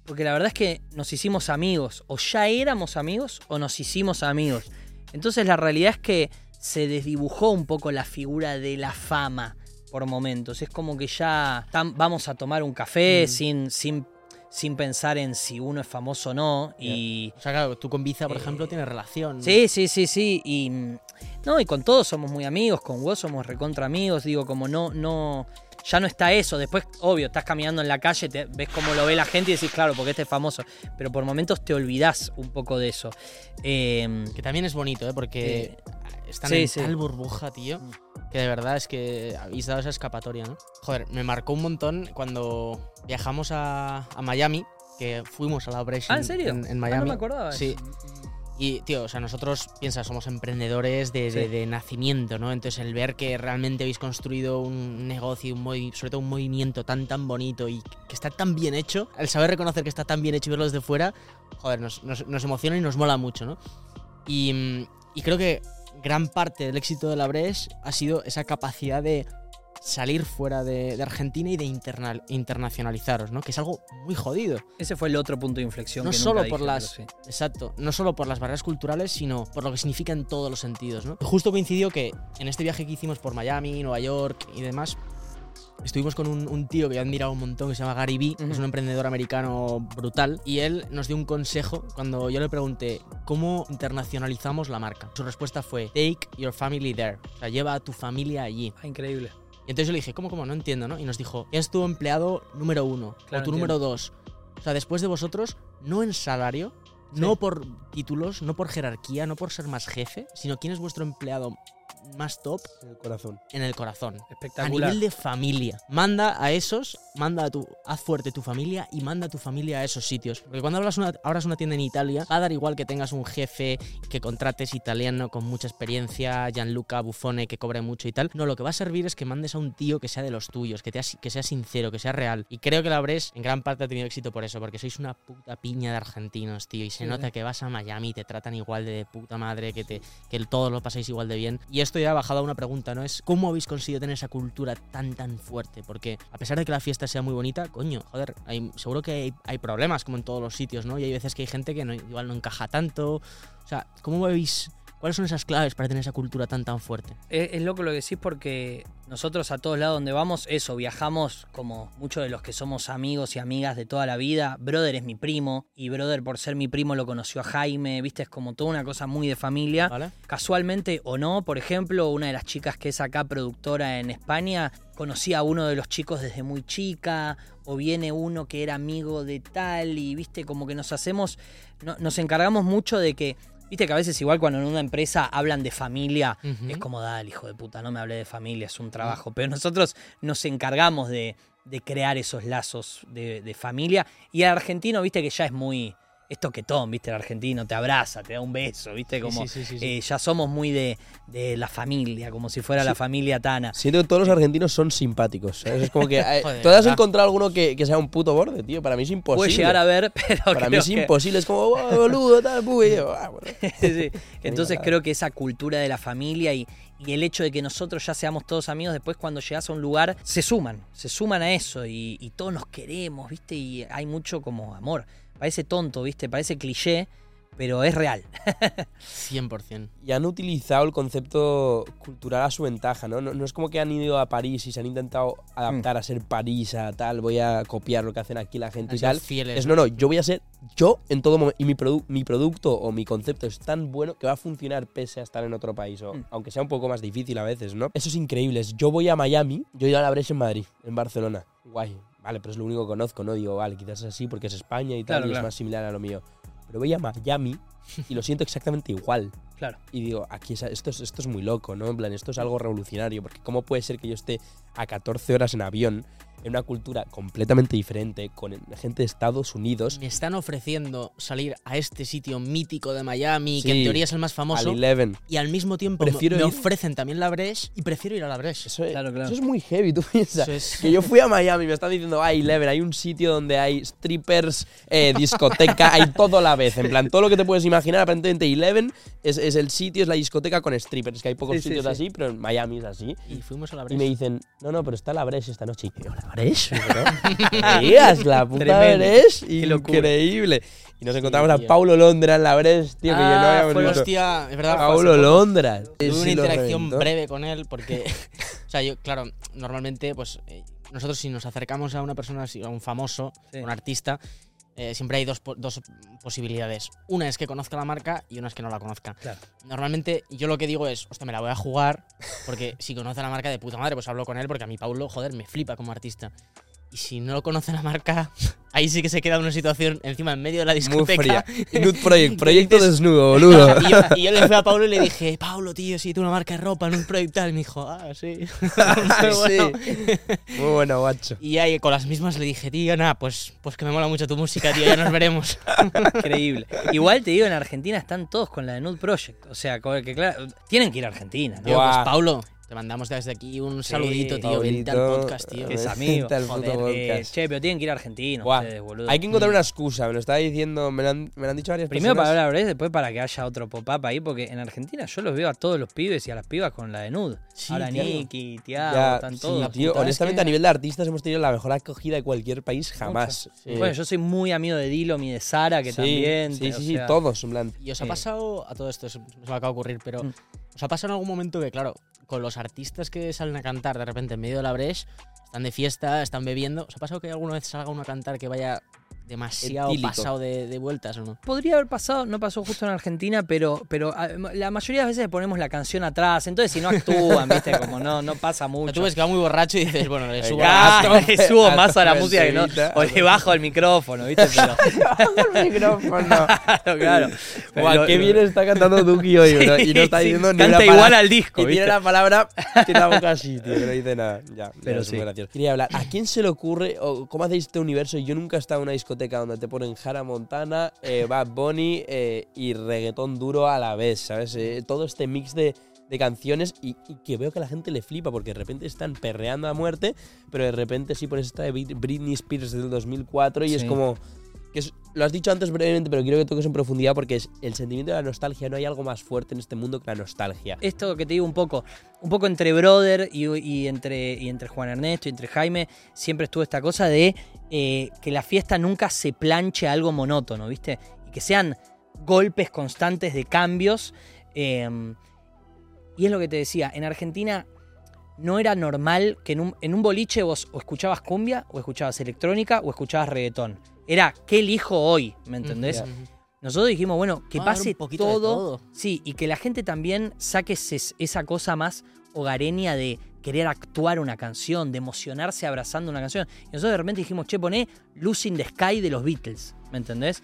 porque la verdad es que nos hicimos amigos, o ya éramos amigos o nos hicimos amigos. Entonces la realidad es que se desdibujó un poco la figura de la fama por momentos. Es como que ya vamos a tomar un café sin pensar en si uno es famoso o no. Y, o sea, claro, tú con Biza, por ejemplo, tienes relación. Sí. Y con todos somos muy amigos, con vos somos recontra amigos. Digo, como ya no está eso. Después, obvio, estás caminando en la calle, ves cómo lo ve la gente y decís, claro, porque este es famoso. Pero por momentos te olvidás un poco de eso. Que también es bonito, porque están en tal burbuja, tío, que de verdad es que habéis dado esa escapatoria, ¿no? Joder, me marcó un montón cuando viajamos a Miami, que fuimos a la Breche. ¿Ah, en serio? En Miami. No me acordaba. Sí. Y, tío, o sea, nosotros, piensa, somos emprendedores de nacimiento, ¿no? Entonces, el ver que realmente habéis construido un negocio, sobre todo un movimiento tan bonito y que está tan bien hecho, el saber reconocer que está tan bien hecho y verlo desde fuera, joder, nos emociona y nos mola mucho, ¿no? Y creo que gran parte del éxito de la Breche ha sido esa capacidad de salir fuera de Argentina y de internacionalizaros, ¿no? Que es algo muy jodido. Ese fue el otro punto de inflexión. No que solo nunca por dije, las, exacto, no solo por las barreras culturales, sino por lo que significa en todos los sentidos, ¿no? Justo coincidió que en este viaje que hicimos por Miami, Nueva York y demás, estuvimos con un tío que yo he admirado un montón, que se llama Gary Vee, que es un emprendedor americano brutal, y él nos dio un consejo cuando yo le pregunté ¿cómo internacionalizamos la marca? Su respuesta fue take your family there, o sea, lleva a tu familia allí. Ah, increíble. Y entonces yo le dije, ¿cómo? No entiendo, ¿no? Y nos dijo, es tu empleado número 1, claro, o tu número 2. O sea, después de vosotros, no en salario, no por títulos, no por jerarquía, no por ser más jefe, sino quién es vuestro empleado más top. En el corazón. En el corazón. Espectacular. A nivel de familia. Haz fuerte tu familia y manda a tu familia a esos sitios. Porque cuando abras una tienda en Italia, va a dar igual que tengas un jefe que contrates italiano con mucha experiencia, Gianluca Buffone, que cobre mucho y tal. No, lo que va a servir es que mandes a un tío que sea de los tuyos, que sea sincero, que sea real. Y creo que la Breche en gran parte ha tenido éxito por eso, porque sois una puta piña de argentinos, tío. Y se nota que vas a Miami y te tratan igual de puta madre, que todos lo pasáis igual de bien. Y esto ya ha bajado a una pregunta, ¿no? Es ¿cómo habéis conseguido tener esa cultura tan fuerte? Porque a pesar de que la fiesta sea muy bonita, coño, joder, seguro que hay problemas como en todos los sitios, ¿no? Y hay veces que hay gente que igual no encaja tanto. O sea, ¿cómo veis? ¿Cuáles son esas claves para tener esa cultura tan fuerte? Es loco lo que decís porque nosotros a todos lados donde vamos, viajamos como muchos de los que somos amigos y amigas de toda la vida. Brother es mi primo y Brother por ser mi primo lo conoció a Jaime, viste, es como toda una cosa muy de familia. ¿Vale? Casualmente o no, por ejemplo, una de las chicas que es acá productora en España, conocía a uno de los chicos desde muy chica, o viene uno que era amigo de tal y viste, como que nos encargamos mucho de que, viste que a veces igual cuando en una empresa hablan de familia, es como, dale, hijo de puta, no me hablé de familia, es un trabajo. Pero nosotros nos encargamos de crear esos lazos de familia. Y el argentino, viste que ya es muy... Es toquetón, viste, el argentino te abraza, te da un beso, viste, como sí. Ya somos muy de la familia, como si fuera la familia Tana. Siento que todos los argentinos son simpáticos, ¿sabes? Es como que ¿tú has encontrado alguno que sea un puto borde, tío? Para mí es imposible. Puede llegar a ver, pero para mí es imposible, es como, oh, boludo, tal, bueno. Sí. Entonces creo que esa cultura de la familia y el hecho de que nosotros ya seamos todos amigos, después cuando llegas a un lugar, se suman a eso y todos nos queremos, viste, y hay mucho como amor. Parece tonto, ¿viste? Parece cliché, pero es real. 100%. Y han utilizado el concepto cultural a su ventaja, ¿no? No es como que han ido a París y se han intentado adaptar a ser París, a tal, voy a copiar lo que hacen aquí la gente y tal. Fieles, es no, yo voy a ser yo en todo momento. Y mi producto o mi concepto es tan bueno que va a funcionar pese a estar en otro país, o aunque sea un poco más difícil a veces, ¿no? Eso es increíble. Yo voy a Miami, yo he ido a la Breche en Madrid, en Barcelona. Guay. Vale, pero es lo único que conozco, ¿no? Digo, vale, quizás es así porque es España y tal, claro, y es más similar a lo mío. Pero voy a Miami y lo siento exactamente igual. Claro. Y digo, aquí esto es muy loco, ¿no? En plan, esto es algo revolucionario, porque ¿cómo puede ser que yo esté a 14 horas en avión en una cultura completamente diferente, con gente de Estados Unidos? Me están ofreciendo salir a este sitio mítico de Miami, que en teoría es el más famoso, al Eleven. Y al mismo tiempo me ofrecen también la Breche y prefiero ir a la Breche. Eso claro. Eso es muy heavy, tú piensas. Que yo fui a Miami y me están diciendo, Eleven, hay un sitio donde hay strippers, discoteca, hay todo a la vez. En plan, todo lo que te puedes imaginar, aparentemente Eleven es el sitio, es la discoteca con strippers, que hay pocos sitios así, pero en Miami es así. Y fuimos a la Breche. Y me dicen, no, pero está la Breche esta noche. Y yo, la La Breche, bro. Veías la puta Breche, increíble. Y nos encontramos a Paulo Londra en la Breche, tío, que yo no había visto. Hostia, es verdad. Paulo Londra. Tuve una interacción breve con él porque, o sea, yo, claro, normalmente, pues, nosotros si nos acercamos a una persona, a un famoso, un artista, siempre hay dos posibilidades. Una es que conozca la marca y una es que no la conozca. Claro. Normalmente yo lo que digo es, hostia, me la voy a jugar, porque si conoce la marca de puta madre, pues hablo con él, porque a mí Paulo, joder, me flipa como artista. Y si no conoce la marca, ahí sí que se queda en una situación encima en medio de la discoteca. Muy fría. Nude Project, proyecto desnudo, boludo. Y yo le fui a Paulo y le dije, Paulo, tío, sí, tú una marca de ropa, Nude Project tal. Y me dijo, sí. Muy bueno, guacho. Y ahí con las mismas le dije, tío, nada, pues que me mola mucho tu música, tío, ya nos veremos. Increíble. Igual te digo, en Argentina están todos con la de Nude Project. O sea, que claro, tienen que ir a Argentina, ¿no? Tío, pues Paulo, te mandamos desde aquí un saludito, tío. Vente al podcast, tío. Es amigo. Joder, che, pero tienen que ir a Argentina ustedes, boludo. Hay que encontrar una excusa, me lo estaba diciendo, me lo han dicho varias Primero personas. para hablar de Breche, después para que haya otro pop-up ahí, porque en Argentina yo los veo a todos los pibes y a las pibas con la de Nude. Sí, ahora tío. Nicky, Tiago, están todos. Tío, honestamente, a nivel de artistas hemos tenido la mejor acogida de cualquier país jamás. Bueno, yo soy muy amigo de Dillom y de Sara, que también. Sí, todos, en plan. ¿Y os ha pasado, a todo esto, se me acaba de ocurrir, pero os ha pasado en algún momento que, claro, con los artistas que salen a cantar de repente en medio de la Breche, están de fiesta, están bebiendo, ¿os ha pasado que alguna vez salga uno a cantar que vaya demasiado pasado de vueltas o no? Podría haber pasado, no pasó justo en Argentina, pero la mayoría de veces le ponemos la canción atrás, entonces si no actúan, viste, como no pasa mucho. Tú ves que va muy borracho y dices, bueno, le subo, le subo más a la música que no, o le bajo el micrófono, viste, pero... bajo el micrófono. Claro. Guau, qué bien está cantando Duki hoy, bro, y no está diciendo ni una canta palabra. igual al disco, y ¿viste? tiene la palabra, tiene la boca así, tío, que no dice nada. Ya, pero es sí. muy gracioso. Quería hablar, ¿a quién se le ocurre, o cómo hacéis este universo? Yo nunca he estado en una discoteca donde te ponen Hannah Montana, Bad Bunny y reggaetón duro a la vez, ¿sabes? Todo este mix de canciones y que veo que a la gente le flipa porque de repente están perreando a muerte, pero de repente sí pones esta de Britney Spears del 2004 y es como... lo has dicho antes brevemente, pero quiero que toques en profundidad porque es el sentimiento de la nostalgia. No hay algo más fuerte en este mundo que la nostalgia. Esto que te digo un poco entre brother y entre Juan Ernesto y entre Jaime, siempre estuvo esta cosa de que la fiesta nunca se planche a algo monótono, ¿viste? Y que sean golpes constantes de cambios. Y es lo que te decía, en Argentina no era normal que en un boliche vos o escuchabas cumbia, o escuchabas electrónica, o escuchabas reggaetón. Era, ¿qué elijo hoy? ¿Me entendés? Nosotros dijimos, bueno, que pase todo. Sí, y que la gente también saque esa cosa más hogareña de querer actuar una canción, de emocionarse abrazando una canción. Y nosotros de repente dijimos, che, poné Lucy in the Sky de los Beatles, ¿me entendés?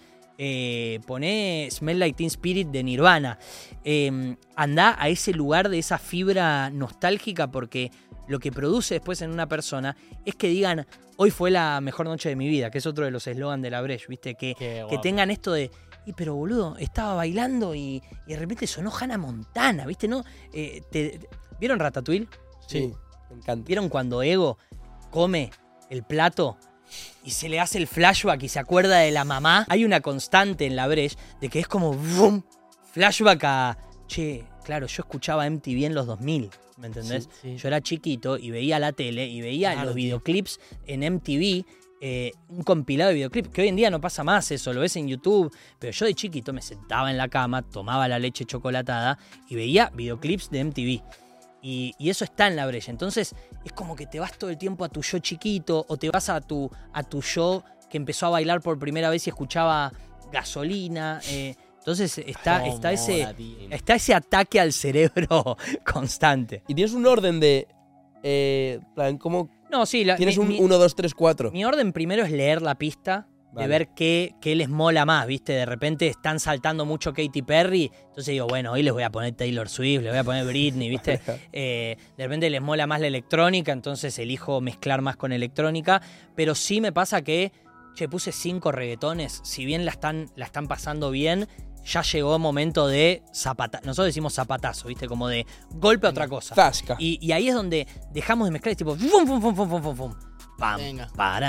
Poné Smell Like Teen Spirit de Nirvana. Andá a ese lugar de esa fibra nostálgica porque lo que produce después en una persona es que digan, hoy fue la mejor noche de mi vida, que es otro de los eslogans de la Breche, ¿viste? Que tengan esto de, pero boludo, estaba bailando y de repente sonó Hannah Montana, ¿viste? ¿No? ¿Vieron Ratatouille? Sí, me encanta. ¿Vieron cuando Ego come el plato y se le hace el flashback y se acuerda de la mamá? Hay una constante en la Breche de que es como boom, flashback a, che, claro, yo escuchaba MTV en los 2000, ¿me entendés? Sí. Yo era chiquito y veía la tele y veía los videoclips en MTV, un compilado de videoclips, que hoy en día no pasa más eso, lo ves en YouTube, pero yo de chiquito me sentaba en la cama, tomaba la leche chocolatada y veía videoclips de MTV. Y eso está en la Breche. Entonces es como que te vas todo el tiempo a tu yo chiquito o te vas a tu yo que empezó a bailar por primera vez y escuchaba Gasolina. Entonces está ese ataque al cerebro constante. ¿Y tienes un orden de plan cómo? No, sí. Tienes un 1, 2, 3, 4. Mi orden primero es leer la pista. De ver qué les mola más, ¿viste? De repente están saltando mucho Katy Perry, entonces digo, bueno, hoy les voy a poner Taylor Swift, les voy a poner Britney, ¿viste? De repente les mola más la electrónica, entonces elijo mezclar más con electrónica, pero sí me pasa que, puse 5 reggaetones, si bien la están pasando bien, ya llegó momento de zapatazo, nosotros decimos zapatazo, ¿viste? Como de golpe a otra cosa. Zasca. Y ahí es donde dejamos de mezclar, es tipo, fum, fum, fum, fum, fum, fum, fum. Pam, param,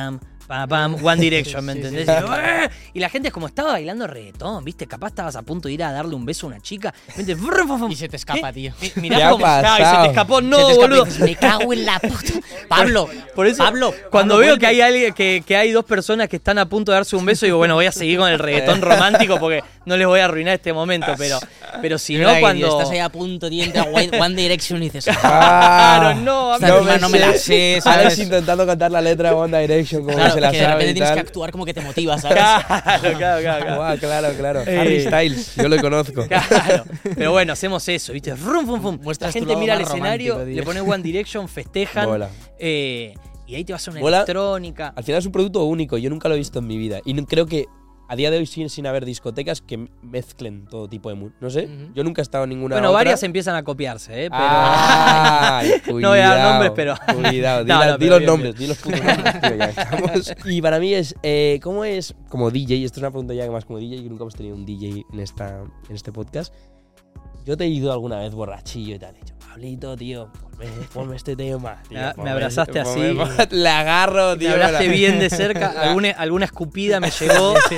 pam, pam, One Direction, ¿me entendés? Y la gente es como, estaba bailando reggaetón, ¿viste? Capaz estabas a punto de ir a darle un beso a una chica. Y se te escapa, tío. Mirá cómo está, y se te escapó. No, boludo. Dices, me cago en la puta. Pablo, por eso, cuando veo que hay alguien, que hay dos personas que están a punto de darse un beso, digo, bueno, voy a seguir con el reggaetón romántico porque no les voy a arruinar este momento, pero si no, cuando... Estás ahí a punto y entra One Direction y dices, claro, no me la sé, ¿sabes? Alex intentando cantar la letra de One Direction como claro, se la que sabe de repente y tienes tal. que actuar como que te motivas, ¿sabes? Claro. Harry Styles, yo lo conozco. Claro, pero bueno, hacemos eso, ¿viste? Rum, fum, fum. La Muestras tu gente lado mira al más escenario, romántico, le pones One Direction, festejan. Bola. Y ahí te vas a una Bola. electrónica. Al final es un producto único, yo nunca lo he visto en mi vida. Y creo que a día de hoy siguen sin haber discotecas que mezclen todo tipo de música. No sé, yo nunca he estado en ninguna Bueno, otra. varias empiezan a copiarse, pero... Ay, cuidado, no voy a dar nombres, pero... Cuidado, No, di los bien, nombres, di los putos nombres, tío, ya estamos. Y para mí es, ¿cómo es como DJ? Esto es una pregunta ya más como DJ, que nunca hemos tenido un DJ en este podcast. Yo te he ido alguna vez borrachillo y te han dicho, Pablito, tío, ponme este tema. Tío, me abrazaste así. Le agarro, tío. Me hablaste bien de cerca, alguna escupida me llegó. Sí.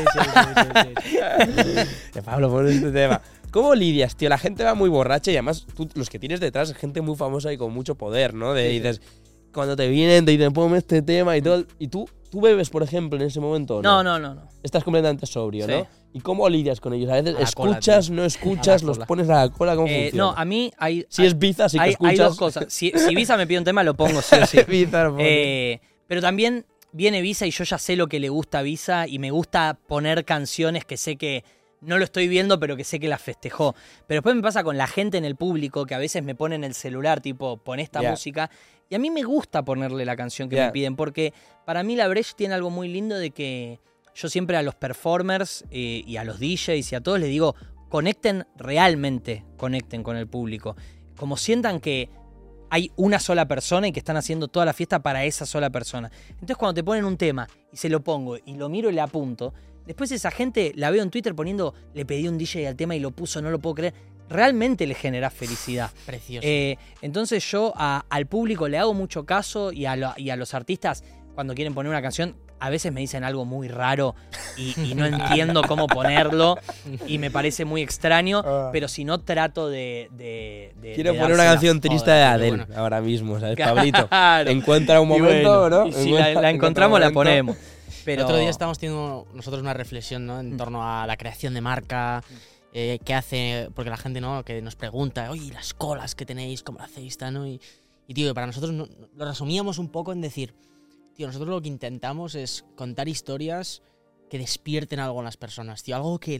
Pablo, ponme este tema. ¿Cómo lidias, tío? La gente va muy borracha y además tú, los que tienes detrás es gente muy famosa y con mucho poder, ¿no? Dices, cuando te vienen, te dicen, ponme este tema y todo. Y tú bebes, por ejemplo, en ese momento, ¿no? No. Estás completamente sobrio, Sí. ¿no? ¿Y cómo lidias con ellos? A veces A la escuchas, cola, no escuchas, los pones a la cola, ¿cómo funciona? No, a mí hay... Si es Biza, sí que escuchas. Hay dos cosas. Si Visa me pide un tema, lo pongo sí o sí. Biza, lo pones. Pero también viene Visa y yo ya sé lo que le gusta a Visa y me gusta poner canciones que sé que no lo estoy viendo, pero que sé que las festejó. Pero después me pasa con la gente en el público que a veces me pone en el celular, tipo, pon esta música. Y a mí me gusta ponerle la canción que me piden, porque para mí la Breche tiene algo muy lindo de que yo siempre a los performers y a los DJs y a todos les digo, realmente conecten con el público. Como sientan que hay una sola persona y que están haciendo toda la fiesta para esa sola persona. Entonces cuando te ponen un tema y se lo pongo y lo miro y le apunto, después esa gente la veo en Twitter poniendo, le pedí un DJ al tema y lo puso, no lo puedo creer. Realmente le genera felicidad. Precioso. Entonces yo al público le hago mucho caso y a los artistas cuando quieren poner una canción a veces me dicen algo muy raro y no entiendo cómo ponerlo y me parece muy extraño, pero si no trato de quiero de poner una dársela. canción triste de Adele ahora mismo, ¿sabes, Pablito? Encuentra un momento, ¿no? Y si la encontramos la ponemos. Pero... El otro día estábamos teniendo nosotros una reflexión, ¿no? En torno a la creación de marca, qué hace, porque la gente, ¿no? Que nos pregunta, oye, las colas que tenéis, ¿cómo lo hacéis? ¿No? Y tío, para nosotros lo resumíamos un poco en decir, tío, nosotros lo que intentamos es contar historias que despierten algo en las personas, tío, algo que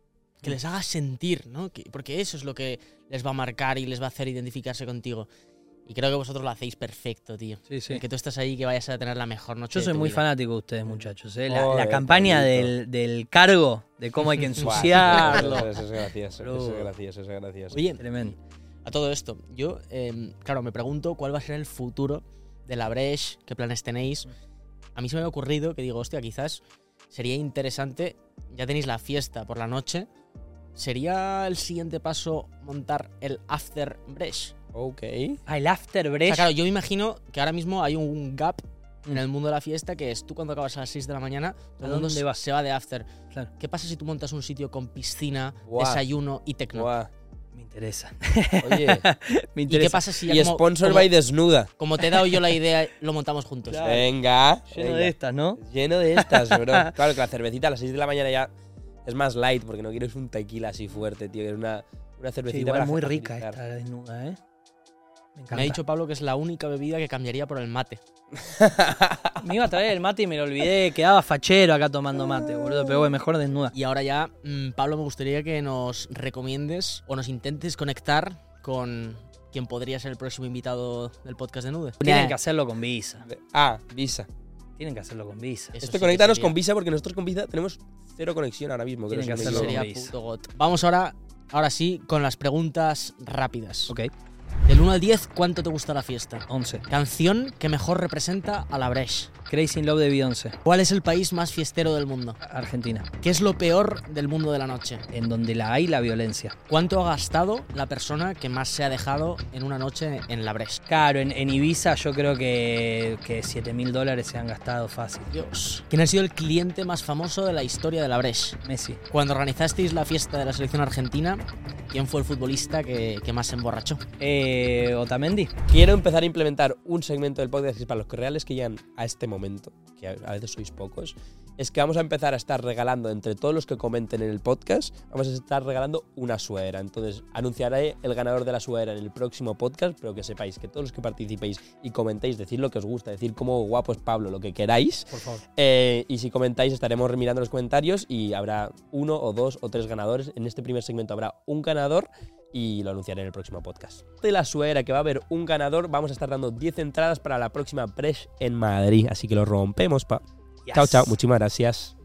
les haga sentir, ¿no? Porque eso es lo que les va a marcar y les va a hacer identificarse contigo. Y creo que vosotros lo hacéis perfecto, tío. Sí. El que tú estás ahí, que vayas a tener la mejor noche. Yo soy de tu muy vida. fanático de ustedes, muchachos. La campaña del cargo, de cómo hay que Buah, ensuciarlo. Eso es gracioso. Oye, Tremendo. a todo esto, yo, claro, me pregunto cuál va a ser el futuro de la Breche, qué planes tenéis. A mí se me ha ocurrido que digo, hostia, quizás sería interesante, ya tenéis la fiesta por la noche, ¿sería el siguiente paso montar el After Breche? Ok. El After O Breche. sea, claro, yo me imagino que ahora mismo hay un gap en el mundo de la fiesta que es tú cuando acabas a las 6 de la mañana, todo el mundo dónde vas? se va de After. Claro. ¿Qué pasa si tú montas un sitio con piscina, Buah. desayuno y tecno? Buah. Me interesa. Oye, Me ¿Y interesa. qué pasa si ya y como, sponsor como- by Desnuda. como te he dado yo la idea, lo montamos juntos? Claro. Venga. Lleno de estas, ¿no? Lleno de estas, bro. Claro que la cervecita a las 6 de la mañana ya es más light porque no quieres un tequila así fuerte, tío. Es una cervecita Sí, igual para muy rica agilizar. esta desnuda, ¿eh? Me encanta. Me ha dicho Pablo que es la única bebida que cambiaría por el mate. Me iba a traer el mate y me lo olvidé. Quedaba fachero acá tomando mate, boludo. Pero bueno, mejor desnuda. Y ahora ya, Pablo, me gustaría que nos recomiendes o nos intentes conectar con quien podría ser el próximo invitado del podcast de Nude. Tienen que hacerlo con Visa. Visa. Tienen que hacerlo con Visa. Eso sí que Conéctanos sería- con Visa porque nosotros con Visa tenemos cero conexión ahora mismo. Tienen creo, que si no me hacerlo equivoco. Sería con Visa. puto got. Vamos ahora sí con las preguntas rápidas. Ok. Del 1 al 10, ¿cuánto te gusta la fiesta? 11. Canción que mejor representa a la Breche. Crazy in Love de Beyoncé. ¿Cuál es el país más fiestero del mundo? Argentina. ¿Qué es lo peor del mundo de la noche? En donde la hay, la violencia. ¿Cuánto ha gastado la persona que más se ha dejado en una noche en la Breche? Claro, en Ibiza yo creo que $7.000 se han gastado fácil. Dios. ¿Quién ha sido el cliente más famoso de la historia de la Breche? Messi. Cuando organizasteis la fiesta de la selección argentina, ¿quién fue el futbolista que más se emborrachó? Otamendi. Quiero empezar a implementar un segmento del podcast que es para los que reales que llegan a este momento, que a veces sois pocos, es que vamos a empezar a estar regalando entre todos los que comenten en el podcast, vamos a estar regalando una sudadera. Entonces anunciaré el ganador de la sudadera en el próximo podcast, pero que sepáis que todos los que participéis y comentéis, decir lo que os gusta, decir cómo guapo es Pablo, lo que queráis. Por favor. Y si comentáis estaremos mirando los comentarios y habrá 1 o 2 o 3 ganadores. En este primer segmento habrá un ganador y lo anunciaré en el próximo podcast. De la suera que va a haber un ganador, vamos a estar dando 10 entradas para la próxima Breche en Madrid, así que lo rompemos, pa. Yes. Chao, chao, muchísimas gracias.